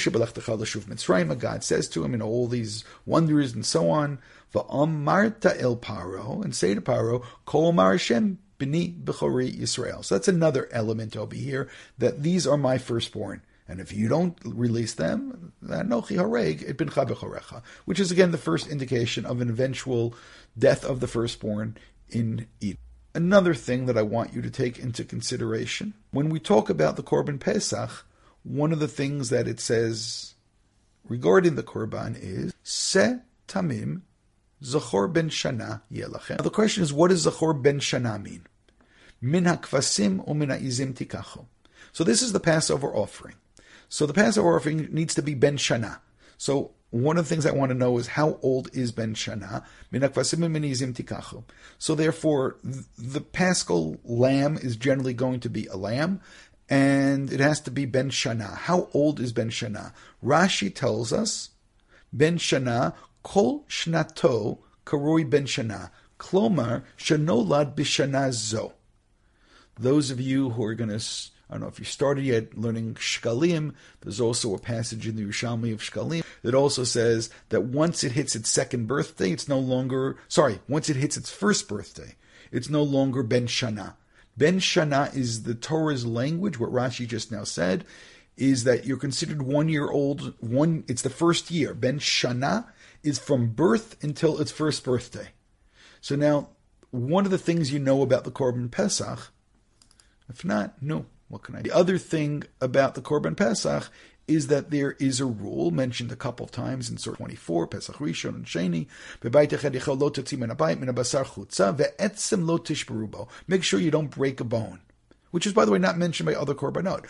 says to him in all these wonders and so on, V'amarta el Paro, and say to Paro, Kol Mar Hashem b'ni b'chori Yisrael. So that's another element over here, that these are my firstborn. And if you don't release them, which is again the first indication of an eventual death of the firstborn in Eden. Another thing that I want you to take into consideration, when we talk about the Korban Pesach, one of the things that it says regarding the Korban is, Se Tamim Zachor ben Shana Yelachem. Now the question is, what does Zachor ben Shana mean? Min hakvasim u min ha'izim tikacho. So this is the Passover offering. So the Passover offering needs to be Ben Shana. So one of the things I want to know is, how old is Ben Shana? Min hakvasim u min ha'izim tikacho. So therefore, the Paschal lamb is generally going to be a lamb, and it has to be Ben Shana. How old is Ben Shana? Rashi tells us, Ben Shana, Kol Shnato Karoi Ben Shana, Klomar Shanolad Bishana Zo. Those of you who are going to I don't know if you started yet learning Shkalim. There's also a passage in the Yerushalmi of Shkalim that also says that once it hits its second birthday, once it hits its first birthday, it's no longer Ben Shana. Ben Shana is the Torah's language. What Rashi just now said is that you're considered 1 year old. It's the first year. Ben Shana is from birth until its first birthday. So now, one of the things you know about the Korban Pesach, if not, no, what can I do? The other thing about the Korban Pesach is that there is a rule mentioned a couple of times in Surah 24, Pesach Rishon and Sheni, make sure you don't break a bone, which is, by the way, not mentioned by other korbanot.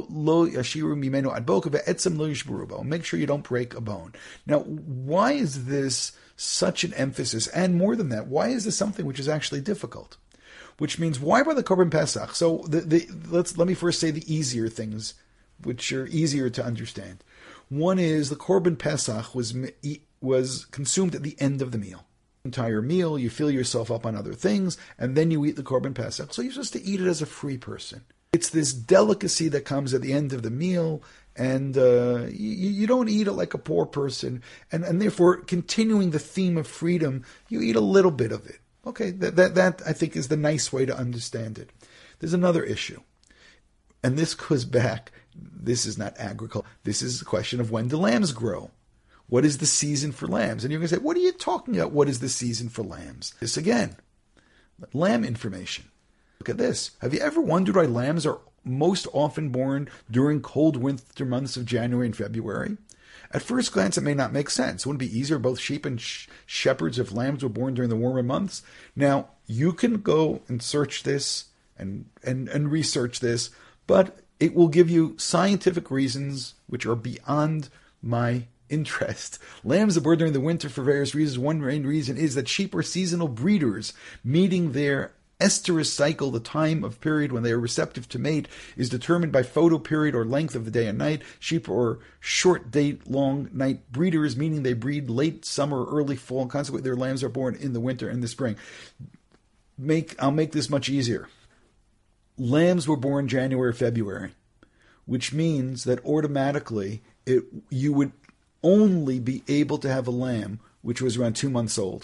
Make sure you don't break a bone. Now, why is this such an emphasis? And more than that, why is this something which is actually difficult? Which means, why by the Korban Pesach? So let me first say the easier things, which are easier to understand. One is the Korban Pesach was consumed at the end of the meal. Entire meal, you fill yourself up on other things, and then you eat the Korban Pesach. So you're supposed to eat it as a free person. It's this delicacy that comes at the end of the meal, and you don't eat it like a poor person, and therefore, continuing the theme of freedom, you eat a little bit of it. Okay, that I think is the nice way to understand it. There's another issue, and this goes back. This is not agriculture. This is a question of when do lambs grow? What is the season for lambs? And you're going to say, what are you talking about? What is the season for lambs? This again, lamb information. Look at this. Have you ever wondered why lambs are most often born during cold winter months of January and February? At first glance, it may not make sense. Wouldn't it be easier, both sheep and shepherds, if lambs were born during the warmer months? Now, you can go and search this and research this, but it will give you scientific reasons which are beyond my interest. Lambs are born during the winter for various reasons. One main reason is that sheep are seasonal breeders, meeting their estrus cycle. The time of period when they are receptive to mate is determined by photoperiod or length of the day and night. Sheep are short day, long night breeders, meaning they breed late summer or early fall. Consequently, their lambs are born in the winter and the spring. I'll make this much easier. Lambs were born January, February, which means that automatically you would only be able to have a lamb which was around 2 months old.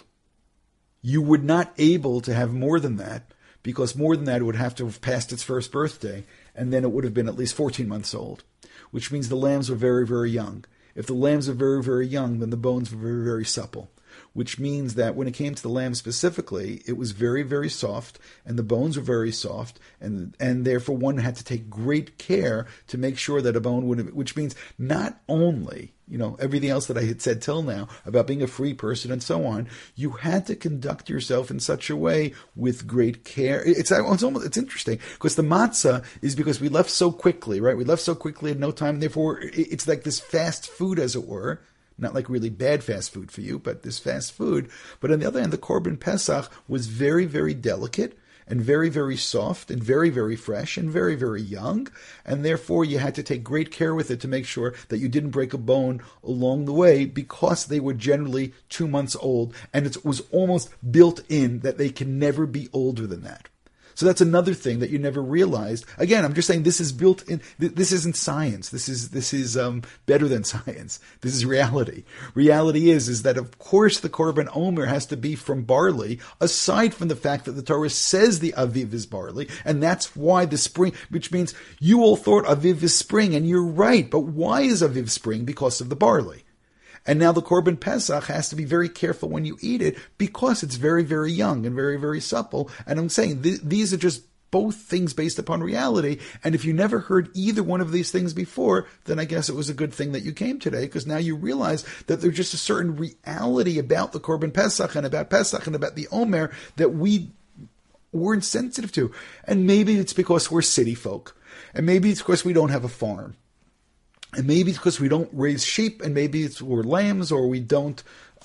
You would not able to have more than that, because more than that it would have to have passed its first birthday, and then it would have been at least 14 months old, which means the lambs were very, very young. If the lambs are very, very young, then the bones were very, very supple, which means that when it came to the lamb specifically, it was very, very soft, and the bones were very soft, and therefore one had to take great care to make sure that a bone wouldn't, which means not only, everything else that I had said till now about being a free person and so on, you had to conduct yourself in such a way with great care. It's interesting, because the matzah is because we left so quickly, right? We left so quickly at no time, and therefore it's like this fast food, as it were. Not like really bad fast food for you, but this fast food. But on the other hand, the Korban Pesach was very, very delicate and very, very soft and very, very fresh and very, very young. And therefore, you had to take great care with it to make sure that you didn't break a bone along the way, because they were generally 2 months old. And it was almost built in that they can never be older than that. So that's another thing that you never realized. Again, I'm just saying this is built in. This isn't science. This is better than science. This is reality. Reality is that of course the Korban Omer has to be from barley, aside from the fact that the Torah says the Aviv is barley, and that's why the spring, which means you all thought Aviv is spring, and you're right. But why is Aviv spring? Because of the barley. And now the Korban Pesach has to be very careful when you eat it, because it's very, very young and very, very supple. And I'm saying these are just both things based upon reality. And if you never heard either one of these things before, then I guess it was a good thing that you came today, because now you realize that there's just a certain reality about the Korban Pesach and about the Omer that we weren't sensitive to. And maybe it's because we're city folk. And maybe it's because we don't have a farm. And maybe it's because we don't raise sheep, and maybe we're lambs, or we don't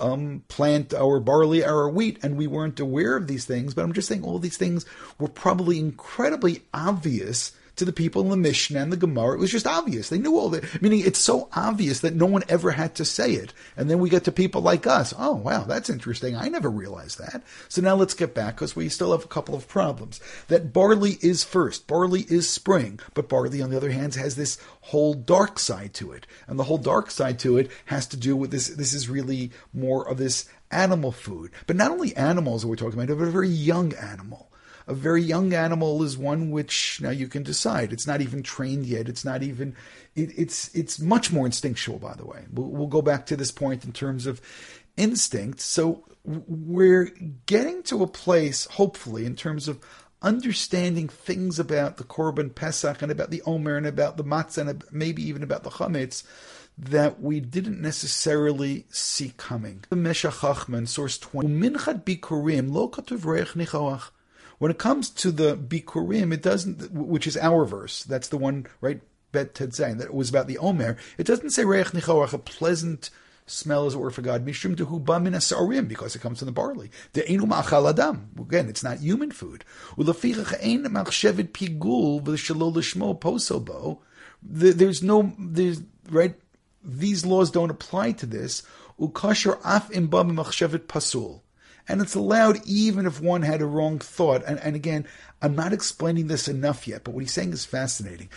plant our barley, our wheat, and we weren't aware of these things. But I'm just saying all these things were probably incredibly obvious to the people in the Mishnah and the Gemara. It was just obvious. They knew all that. Meaning it's so obvious that no one ever had to say it. And then we get to people like us. Oh, wow, that's interesting. I never realized that. So now let's get back, because we still have a couple of problems. That barley is first. Barley is spring. But barley, on the other hand, has this whole dark side to it. And the whole dark side to it has to do with this. This is really more of this animal food. But not only animals are we talking about, but a very young animal. A very young animal is one which, now you can decide, it's not even trained yet. It's not even, it's much more instinctual, by the way. We'll go back to this point in terms of instinct. So we're getting to a place, hopefully, in terms of understanding things about the Korban Pesach and about the Omer and about the Matzah and maybe even about the Chametz that we didn't necessarily see coming. The Meshech Chochmah, source 20. Minchat Bikurim lo katuv reich nichoach. When it comes to the Bikurim, it doesn't, which is our verse. That's the one, right? Bet Tetzay, that was about the Omer. It doesn't say reich nichoach, a pleasant smell, as it were, for God. Mishum dehu ba min hasarim, because it comes from the barley. De'enu ma'achal adam. Again, it's not human food. Ulefichach ein machshevet pigul v'shelo lishmo posobo. There's right. These laws don't apply to this. Ukasher af im ba machshevet pasul. And it's allowed even if one had a wrong thought. And again, I'm not explaining this enough yet, but what he's saying is fascinating.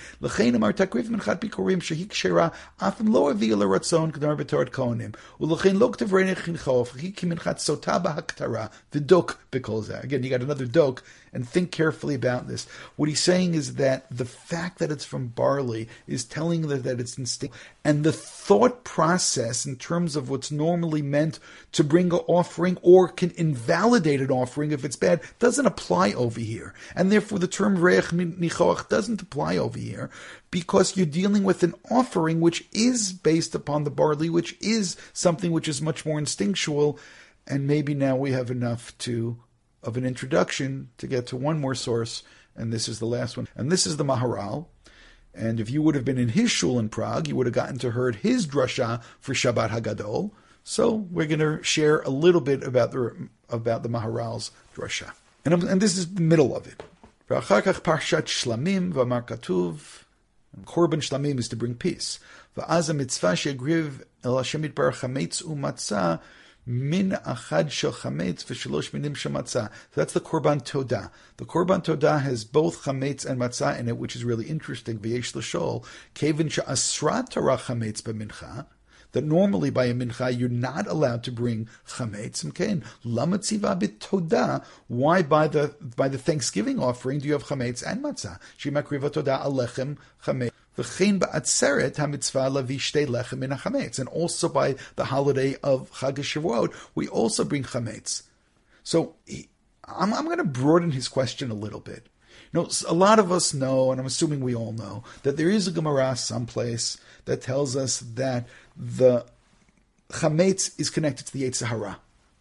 Again, you got another dok, and think carefully about this. What he's saying is that the fact that it's from barley is telling that it's instinct. And the thought process in terms of what's normally meant to bring an offering or can invalidate an offering if it's bad doesn't apply over here. And therefore the term reich nichoach doesn't apply over here, because you're dealing with an offering which is based upon the barley, which is something which is much more instinctual. And maybe now we have enough of an introduction to get to one more source, and this is the last one. And this is the Maharal. And if you would have been in his shul in Prague, you would have gotten to heard his drasha for Shabbat Hagadol. So we're going to share a little bit about the Maharal's drasha. And this is the middle of it. Parshat Shlamim v'amar katuv. Korban Shlamim is to bring peace. V'az mitzvah she'agriv el Hashem yitbarach chametz u'matzah min achad shel chametz v'shalosh minim shel matzah. So that's the Korban Todah. The Korban Todah has both chametz and matzah in it, which is really interesting. V'yesh l'shol kevin she'asra Torah chametz b'mincha. That normally by a mincha you're not allowed to bring chametz. Okay, lama tziva b'todah. Why by the Thanksgiving offering do you have chametz and matzah? Shemakriva todah alechem chametz. V'chein ba'atzeret hamitzvah lavi shtei lechem min hachametz. And also by the holiday of Chag HaShavuot, we also bring chametz. So I'm going to broaden his question a little bit. You know, a lot of us know, and I'm assuming we all know, that there is a Gemara someplace that tells us that the chametz is connected to the Yetzer Hara,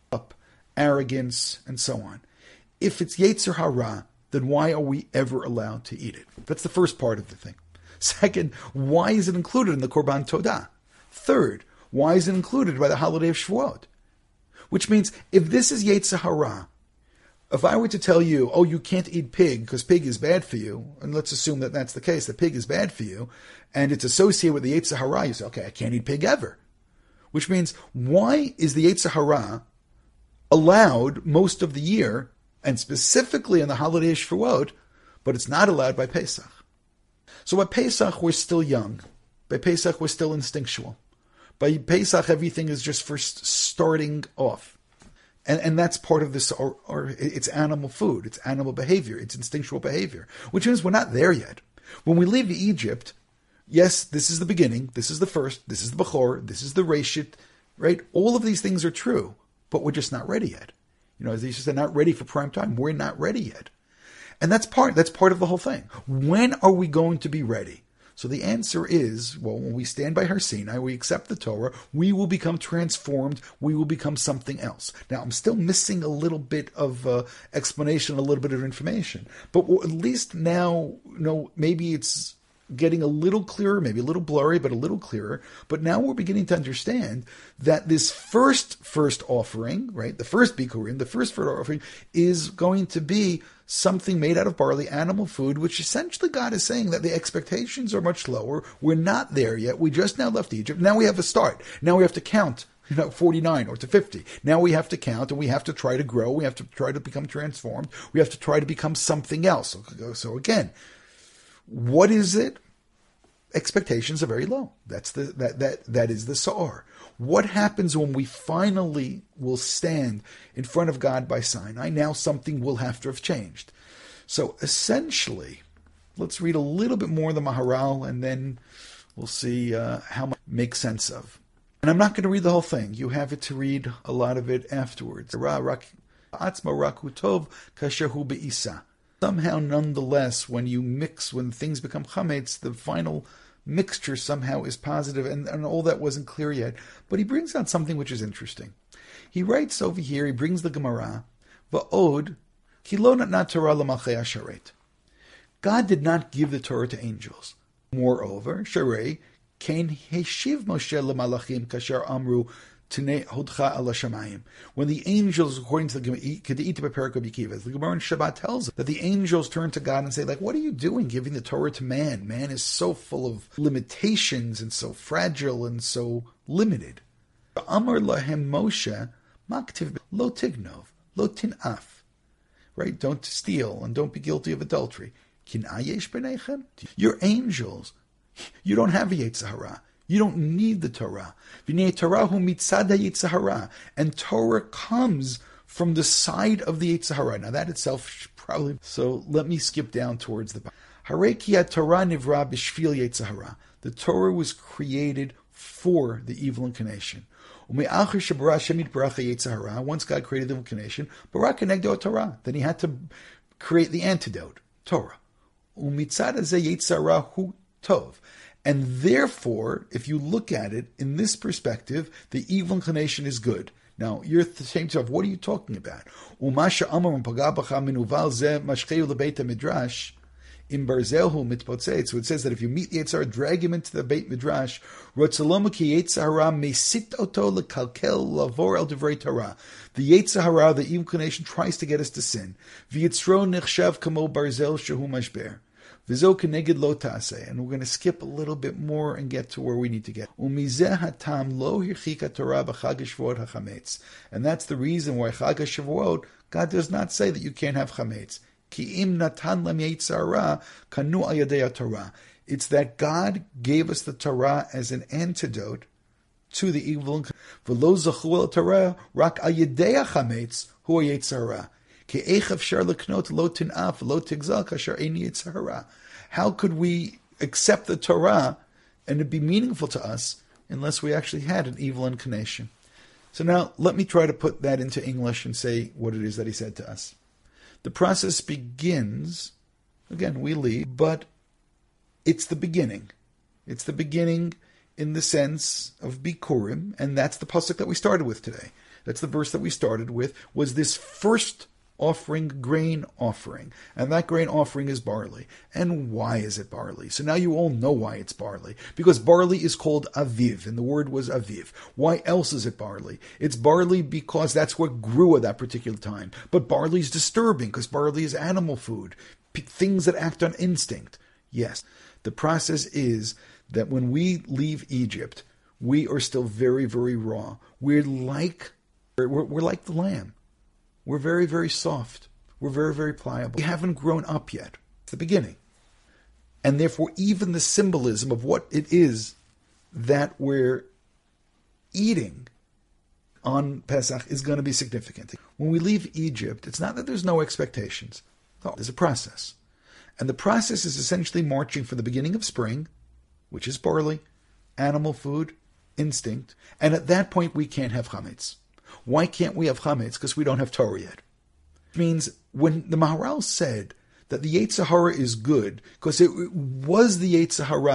arrogance, and so on. If it's Yetzer Hara, then why are we ever allowed to eat it? That's the first part of the thing. Second, why is it included in the Korban Todah? Third, why is it included by the holiday of Shavuot? Which means, if this is Yetzer Hara, if I were to tell you, oh, you can't eat pig because pig is bad for you, and let's assume that that's the case, that pig is bad for you, and it's associated with the Yetzer Hara, you say, okay, I can't eat pig ever. Which means, why is the Yetzer Hara allowed most of the year, and specifically on the holiday of Shavuot, but it's not allowed by Pesach? So by Pesach, we're still young. By Pesach, we're still instinctual. By Pesach, everything is just first starting off. And that's part of this, or it's animal food, it's animal behavior, it's instinctual behavior, which means we're not there yet. When we leave Egypt, yes, this is the beginning, this is the first, this is the Bechor, this is the Reshit, right? All of these things are true, but we're just not ready yet. You know, these are not ready for prime time. We're not ready yet. And that's part of the whole thing. When are we going to be ready? So the answer is, well, when we stand by Har Sinai, we accept the Torah, we will become transformed, we will become something else. Now, I'm still missing a little bit of explanation, a little bit of information. But at least now, maybe it's getting a little clearer, maybe a little blurry, but a little clearer. But now we're beginning to understand that this first offering, right, the first bikurim, the first offering, is going to be something made out of barley, animal food, which essentially God is saying that the expectations are much lower. We're not there yet. We just now left Egypt. Now we have a start. Now we have to count, 49 or to 50. Now we have to count, and we have to try to grow. We have to try to become transformed. We have to try to become something else. So again, what is it? Expectations are very low. That is the Sa'ar. What happens when we finally will stand in front of God by Sinai? Now something will have to have changed. So essentially, let's read a little bit more of the Maharal, and then we'll see how much it makes sense of. And I'm not going to read the whole thing. You have it to read a lot of it afterwards. Somehow, nonetheless, when things become chametz, the final mixture somehow is positive, and all that wasn't clear yet. But he brings out something which is interesting. He writes over here, he brings the Gemara, Va'od, ki lo natna Torah l'malchei hasharet. God did not give the Torah to angels. Moreover, Sharei, Kain heshiv Moshe l'malachim kasher amru Tnei hodcha ala shamayim. When the angels, according to the Gemara in Shabbat tells us that the angels turn to God and say, like, what are you doing giving the Torah to man? Man is so full of limitations and so fragile and so limited. Amar lahem Moshe, maktiv lo tignov, lo tinaf. Right? Don't steal and don't be guilty of adultery. Kin ayesh b'neichem? You're angels. You don't have a Yetzer Hara. You don't need the Torah. And Torah comes from the side of the Yetzer Hara. Now that itself probably... So let me skip down towards the... The Torah was created for the evil inclination. Once God created the inclination, then he had to create the antidote, Torah. And therefore, if you look at it in this perspective, the evil inclination is good. Now, you're saying to yourself, what are you talking about? So it says that if you meet the Yetzer Hara, drag him into the Beit Midrash. The Yetzer Hara, the evil inclination, tries to get us to sin. And we're going to skip a little bit more and get to where we need to get. And that's the reason why Chag HaShavuot, God does not say that you can't have chametz. It's that God gave us the Torah as an antidote to the evil. How could we accept the Torah and it be meaningful to us unless we actually had an evil inclination? So now let me try to put that into English and say what it is that he said to us. The process begins, again, we leave, but it's the beginning. It's the beginning in the sense of Bikurim, and that's the pasuk that we started with today. That's the verse that we started with, was this first offering, grain offering. And that grain offering is barley. And why is it barley? So now you all know why it's barley. Because barley is called aviv, and the word was aviv. Why else is it barley? It's barley because that's what grew at that particular time. But barley is disturbing because barley is animal food, things that act on instinct. Yes, the process is that when we leave Egypt, we are still very, very raw. We're like the lamb. We're very, very soft. We're very, very pliable. We haven't grown up yet. It's the beginning. And therefore, even the symbolism of what it is that we're eating on Pesach is going to be significant. When we leave Egypt, it's not that there's no expectations. No, there's a process. And the process is essentially marching from the beginning of spring, which is barley, animal food, instinct. And at that point, we can't have chametz. Why can't we have chametz? Because we don't have Torah yet. It means when the Maharal said that the Yetzer Hara is good, because it was the Yetzer Hara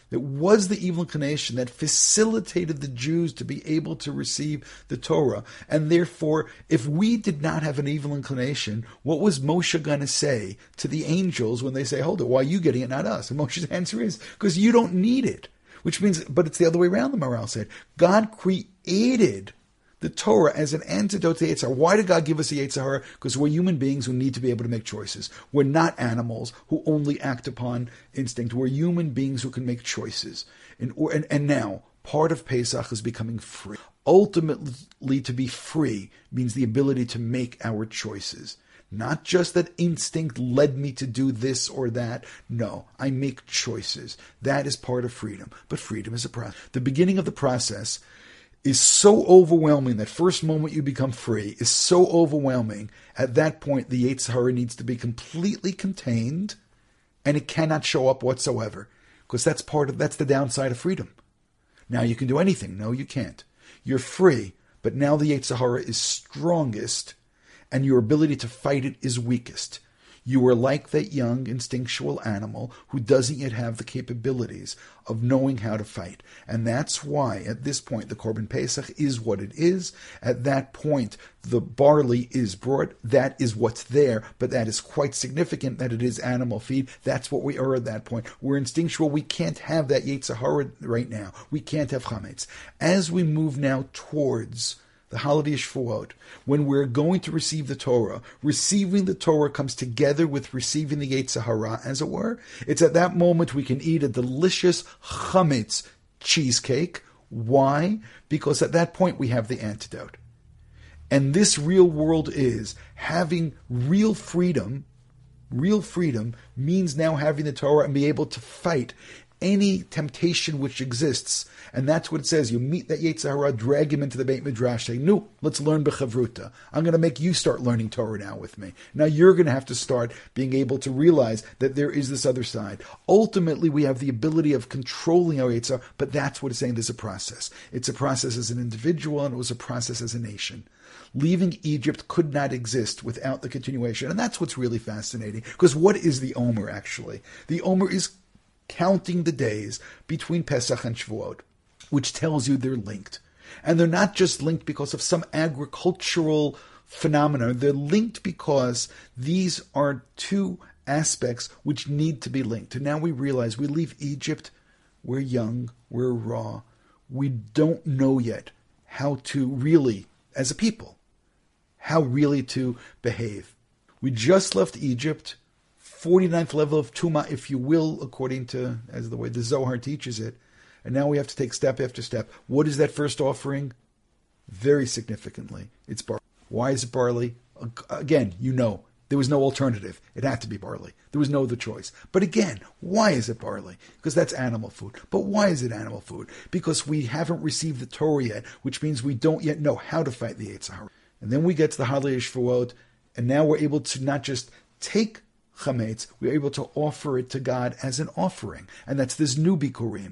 It was the evil inclination that facilitated the Jews to be able to receive the Torah. And therefore, if we did not have an evil inclination, what was Moshe going to say to the angels when they say, hold it, why are you getting it, not us? And Moshe's answer is, because you don't need it. Which means, but it's the other way around, the Maharal said. God created the Torah as an antidote to the Yetzer Hara. Why did God give us the Yetzer Hara? Because we're human beings who need to be able to make choices. We're not animals who only act upon instinct. We're human beings who can make choices. And now, part of Pesach is becoming free. Ultimately, to be free means the ability to make our choices. Not just that instinct led me to do this or that. No, I make choices. That is part of freedom. But freedom is a process. The beginning of the process is so overwhelming. That first moment you become free is so overwhelming. At that point, the Yetzer Hara needs to be completely contained, and it cannot show up whatsoever, because that's the downside of freedom. Now you can do anything. No, you can't. You're free, but now the Yetzer Hara is strongest, and your ability to fight it is weakest. You are like that young instinctual animal who doesn't yet have the capabilities of knowing how to fight. And that's why, at this point, the Korban Pesach is what it is. At that point, the barley is brought. That is what's there, but that is quite significant that it is animal feed. That's what we are at that point. We're instinctual. We can't have that Yetzer Hara right now. We can't have chametz. As we move now towards the holiday of Shavuot, when we're going to receive the Torah, receiving the Torah comes together with receiving the Yetzer Hara, as it were. It's at that moment we can eat a delicious chametz cheesecake. Why? Because at that point we have the antidote. And this real world is having real freedom. Real freedom means now having the Torah and be able to fight any temptation which exists. And that's what it says. You meet that Yetzer Hara, drag him into the Beit Midrash, say, no, let's learn B'chavruta. I'm going to make you start learning Torah now with me. Now you're going to have to start being able to realize that there is this other side. Ultimately, we have the ability of controlling our Yetzer Hara, but that's what it's saying. There's a process. It's a process as an individual, and it was a process as a nation. Leaving Egypt could not exist without the continuation. And that's what's really fascinating. Because what is the Omer, actually? The Omer is counting the days between Pesach and Shavuot, which tells you they're linked. And they're not just linked because of some agricultural phenomena. They're linked because these are two aspects which need to be linked. And now we realize we leave Egypt, we're young, we're raw. We don't know yet how to really, as a people, how really to behave. We just left Egypt, 49th level of Tumah, if you will, according to, as the way the Zohar teaches it. And now we have to take step after step. What is that first offering? Very significantly, it's barley. Why is it barley? Again, there was no alternative. It had to be barley. There was no other choice. But again, why is it barley? Because that's animal food. But why is it animal food? Because we haven't received the Torah yet, which means we don't yet know how to fight the Yetzer Hara. And then we get to the Holiday of Shavuot, and now we're able to not just take chametz, we're able to offer it to God as an offering. And that's this new bikurim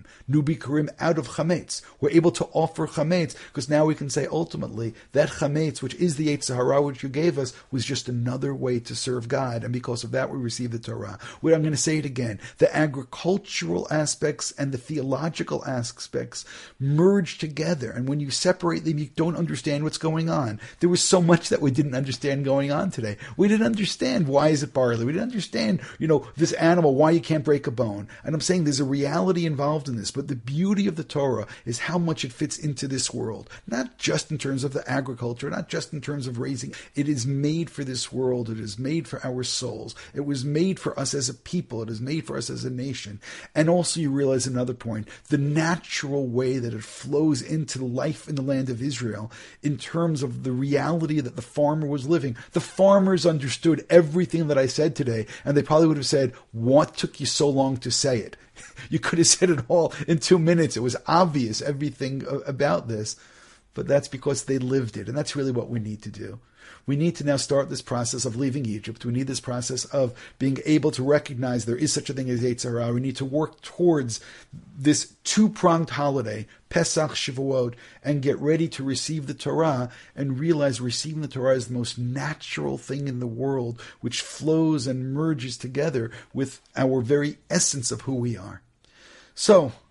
out of chametz. We're able to offer chametz because now we can say ultimately that chametz, which is the Yetzer Hara which you gave us, was just another way to serve God. And because of that, we receive the Torah. I'm going to say it again. The agricultural aspects and the theological aspects merge together. And when you separate them, you don't understand what's going on. There was so much that we didn't understand going on today. We didn't understand why is it barley. We didn't understand, this animal, why you can't break a bone. And I'm saying there's a reality involved in this, but the beauty of the Torah is how much it fits into this world. Not just in terms of the agriculture, not just in terms of raising. It is made for this world. It is made for our souls. It was made for us as a people. It is made for us as a nation. And also you realize another point, the natural way that it flows into life in the land of Israel in terms of the reality that the farmer was living. The farmers understood everything that I said today. And they probably would have said, what took you so long to say it? You could have said it all in 2 minutes. It was obvious, everything about this. But that's because they lived it. And that's really what we need to do. We need to now start this process of leaving Egypt. We need this process of being able to recognize there is such a thing as Yetzer Hara. We need to work towards this two-pronged holiday, Pesach, Shavuot, and get ready to receive the Torah and realize receiving the Torah is the most natural thing in the world, which flows and merges together with our very essence of who we are. So,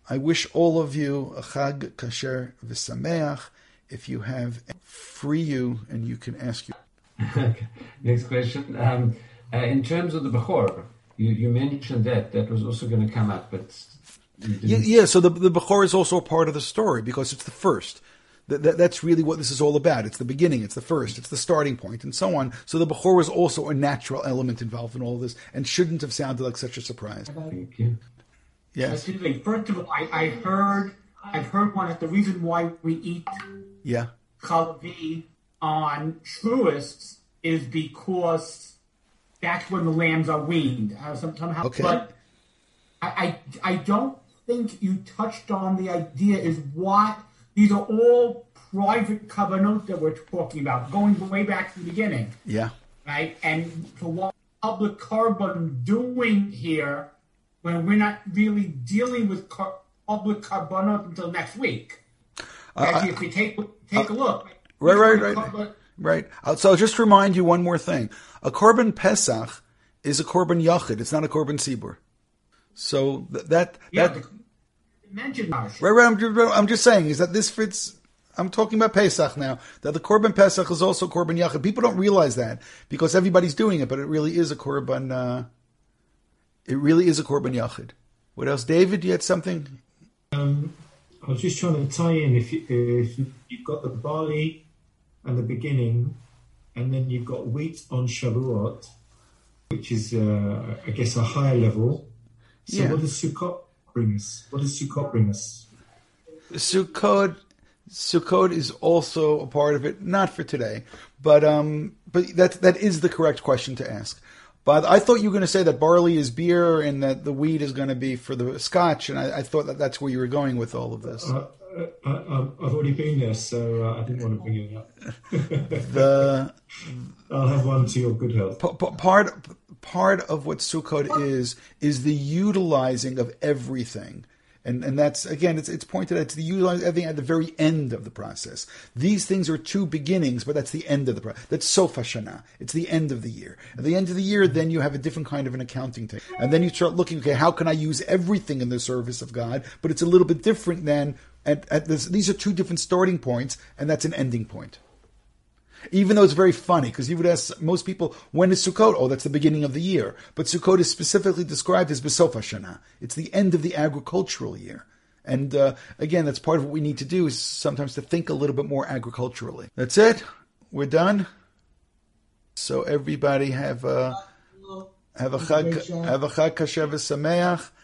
I wish all of you a Chag Kasher V'Sameach. If you have, free you, and you can ask you. Okay. Next question. In terms of the Bechor, you mentioned that was also going to come up, but yeah. So the Bechor is also a part of the story because it's the first. That's really what this is all about. It's the beginning. It's the first. It's the starting point, and so on. So the Bechor is also a natural element involved in all of this, and shouldn't have sounded like such a surprise. Thank you. Yes. First of all, I've heard one of the reason why we eat chalavi on Shavuos is because that's when the lambs are weaned. Somehow, okay. But I don't think you touched on the idea is what these are all private kavanot that we're talking about, going way back to the beginning. Yeah. Right? And for what public carbon doing here when we're not really dealing with public carbonot until next week. Actually, if we take a look. Right. So I'll just remind you one more thing. A korban Pesach is a korban yachid. It's not a korban sibur. So that mentioned right. I'm just saying is that this fits. I'm talking about Pesach now. That the korban Pesach is also korban yachid. People don't realize that because everybody's doing it, but it really is a korban. It really is a korban yachid. What else, David? You had something. I was just trying to tie in. If you've got the barley and the beginning, and then you've got wheat on Shavuot, which is, I guess, a higher level. So what does Sukkot bring us? Sukkot is also a part of it, not for today, but that is the correct question to ask. But I thought you were going to say that barley is beer and that the wheat is going to be for the scotch, and I thought that that's where you were going with all of this. I've already been there, so I didn't want to bring it up. I'll have one to your good health. Part of what Sukkot is the utilizing of everything. And that's, again, it's pointed out, it's the utilizing everything at the very end of the process. These things are two beginnings, but that's the end of the process. That's Sof HaShana. It's the end of the year. At the end of the year, then you have a different kind of an accounting thing. And then you start looking, okay, how can I use everything in the service of God? But it's a little bit different than, at this, these are two different starting points, and that's an ending point. Even though it's very funny, because you would ask most people, when is Sukkot? Oh, that's the beginning of the year. But Sukkot is specifically described as B'sof HaShana. It's the end of the agricultural year. And again, that's part of what we need to do, is sometimes to think a little bit more agriculturally. That's it. We're done. So everybody have a Chag Kasher V'Sameach.